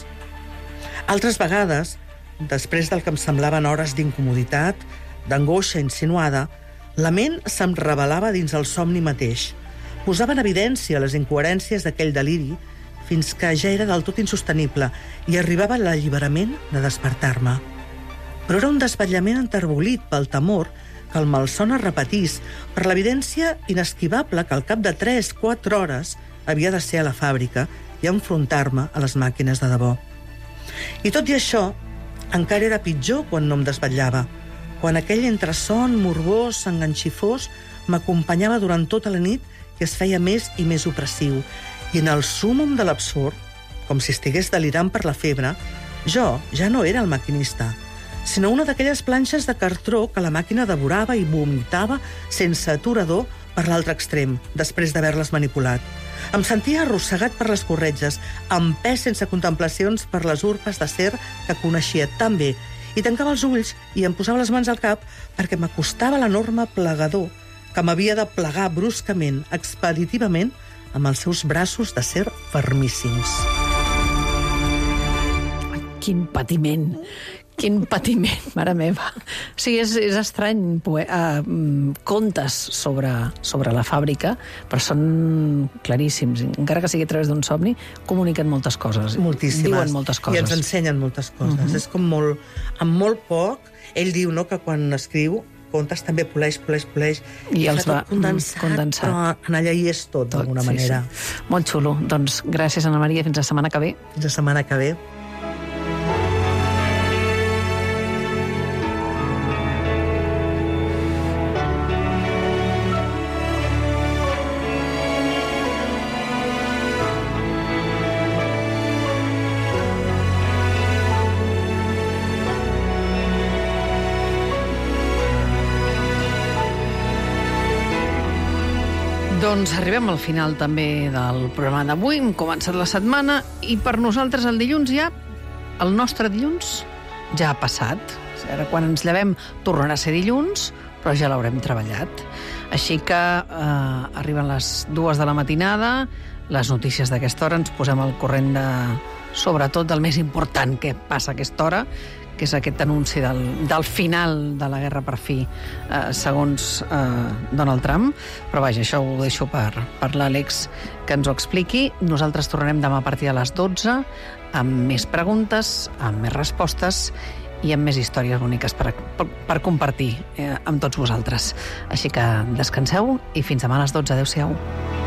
Altres vegades, després del que em semblaven hores d'incomoditat, d'angoixa insinuada, la ment se'm revelava dins el somni mateix. Posava en evidència les incoherències d'aquell deliri fins que ja era del tot insostenible i arribava l'alliberament de despertar-me. Però era un desvetllament enterbolit pel temor que el malson es repetís, per l'evidència inesquivable que al cap de tres o quatre hores havia de ser a la fàbrica i enfrontar-me a les màquines de debò. I tot i això, encara era pitjor quan no em desvetllava, quan aquell entreson morbós, enganxifós, m'acompanyava durant tota la nit i es feia més i més opressiu. I en el súmmum de l'absurd, com si estigués delirant per la febre, jo ja no era el maquinista, sinó una d'aquelles planxes de cartró que la màquina devorava i vomitava sense aturador per l'altre extrem, després d'haver-les manipulat. Em sentia arrossegat per les corretges, empès sense contemplacions per les urpes d'acer que coneixia tan bé, i tancava els ulls i em posava les mans al cap perquè m'acostava l'enorme plegador que m'havia de plegar bruscament, expeditivament, amb els seus braços d'acer fermíssims. Ai, quin patiment! Quin patiment, mare meva. Sí, és, és estrany, poe, uh, contes sobre, sobre la fàbrica, però són claríssims. Encara que sigui a través d'un somni, comuniquen moltes coses. Moltíssimes. Diuen moltes coses. I ens ensenyen moltes coses. Uh-huh. És com molt... Amb molt poc, ell diu, no?, que quan escriu contes també poleix, poleix, poleix, i, i els va condensat, condensat, però en allà hi és tot, tot d'alguna sí, manera. Sí. Molt xulo. Doncs gràcies, Anna Maria. Fins la setmana que ve. Fins la setmana que ve. Doncs arribem al final també del programa d'avui. Hem començat la setmana i per nosaltres el dilluns ja, el nostre dilluns, ja ha passat. Ara quan ens llevem tornarà a ser dilluns, però ja l'haurem treballat. Així que eh, arriben les dues de la matinada, les notícies d'aquesta hora, ens posem al corrent de, sobretot del més important que passa a aquesta hora, que és aquest anunci del, del final de la guerra per fi, eh, segons eh, Donald Trump. Però vaja, això ho deixo per, per l'Àlex que ens ho expliqui. Nosaltres tornarem demà a partir de les dotze amb més preguntes, amb més respostes i amb més històries boniques per, per, per compartir eh, amb tots vosaltres. Així que descanseu i fins demà a les dotze. Adéu-siau.